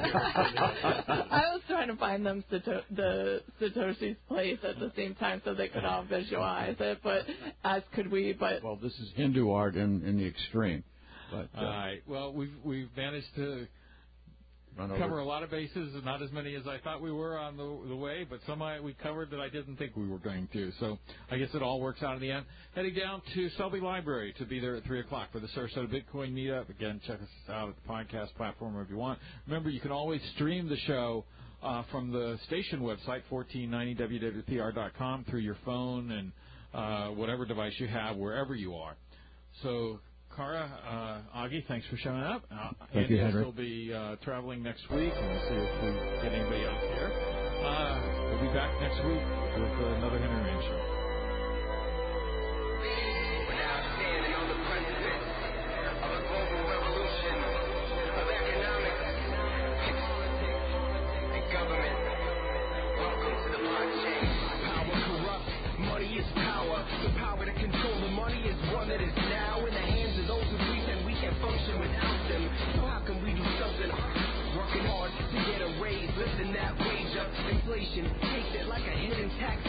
I was trying to find them Sato- the Satoshi's place at the same time so they could all visualize it, but as could we. But well, this is Hindu art in, in the extreme. But, uh, all right. Well, we've we've managed to cover over. a lot of bases, not as many as I thought we were on the the way, but some I, we covered that I didn't think we were going to. So I guess it all works out in the end. Heading down to Selby Library to be there at three o'clock for the Sarasota Bitcoin Meetup. Again, check us out at the podcast platform if you want. Remember, you can always stream the show uh, from the station website, fourteen ninety W W P R dot com, through your phone and uh, whatever device you have, wherever you are. So, Kara, uh, Augie, thanks for showing up. Uh, Thank you, Henry. will be uh, traveling next week, and we'll see if we get anybody else here. Uh, we'll be back next week with another Henry Rain Show. We're now standing on the precipice of a global revolution of economics, politics, and government. Welcome to the blockchain. Power corrupts, money is power. The power to control the money is one that is now in the hands of those who pretend we can function without them. So how can we do something? Working hard to get a raise, lifting that wage up. Inflation takes it like a hidden tax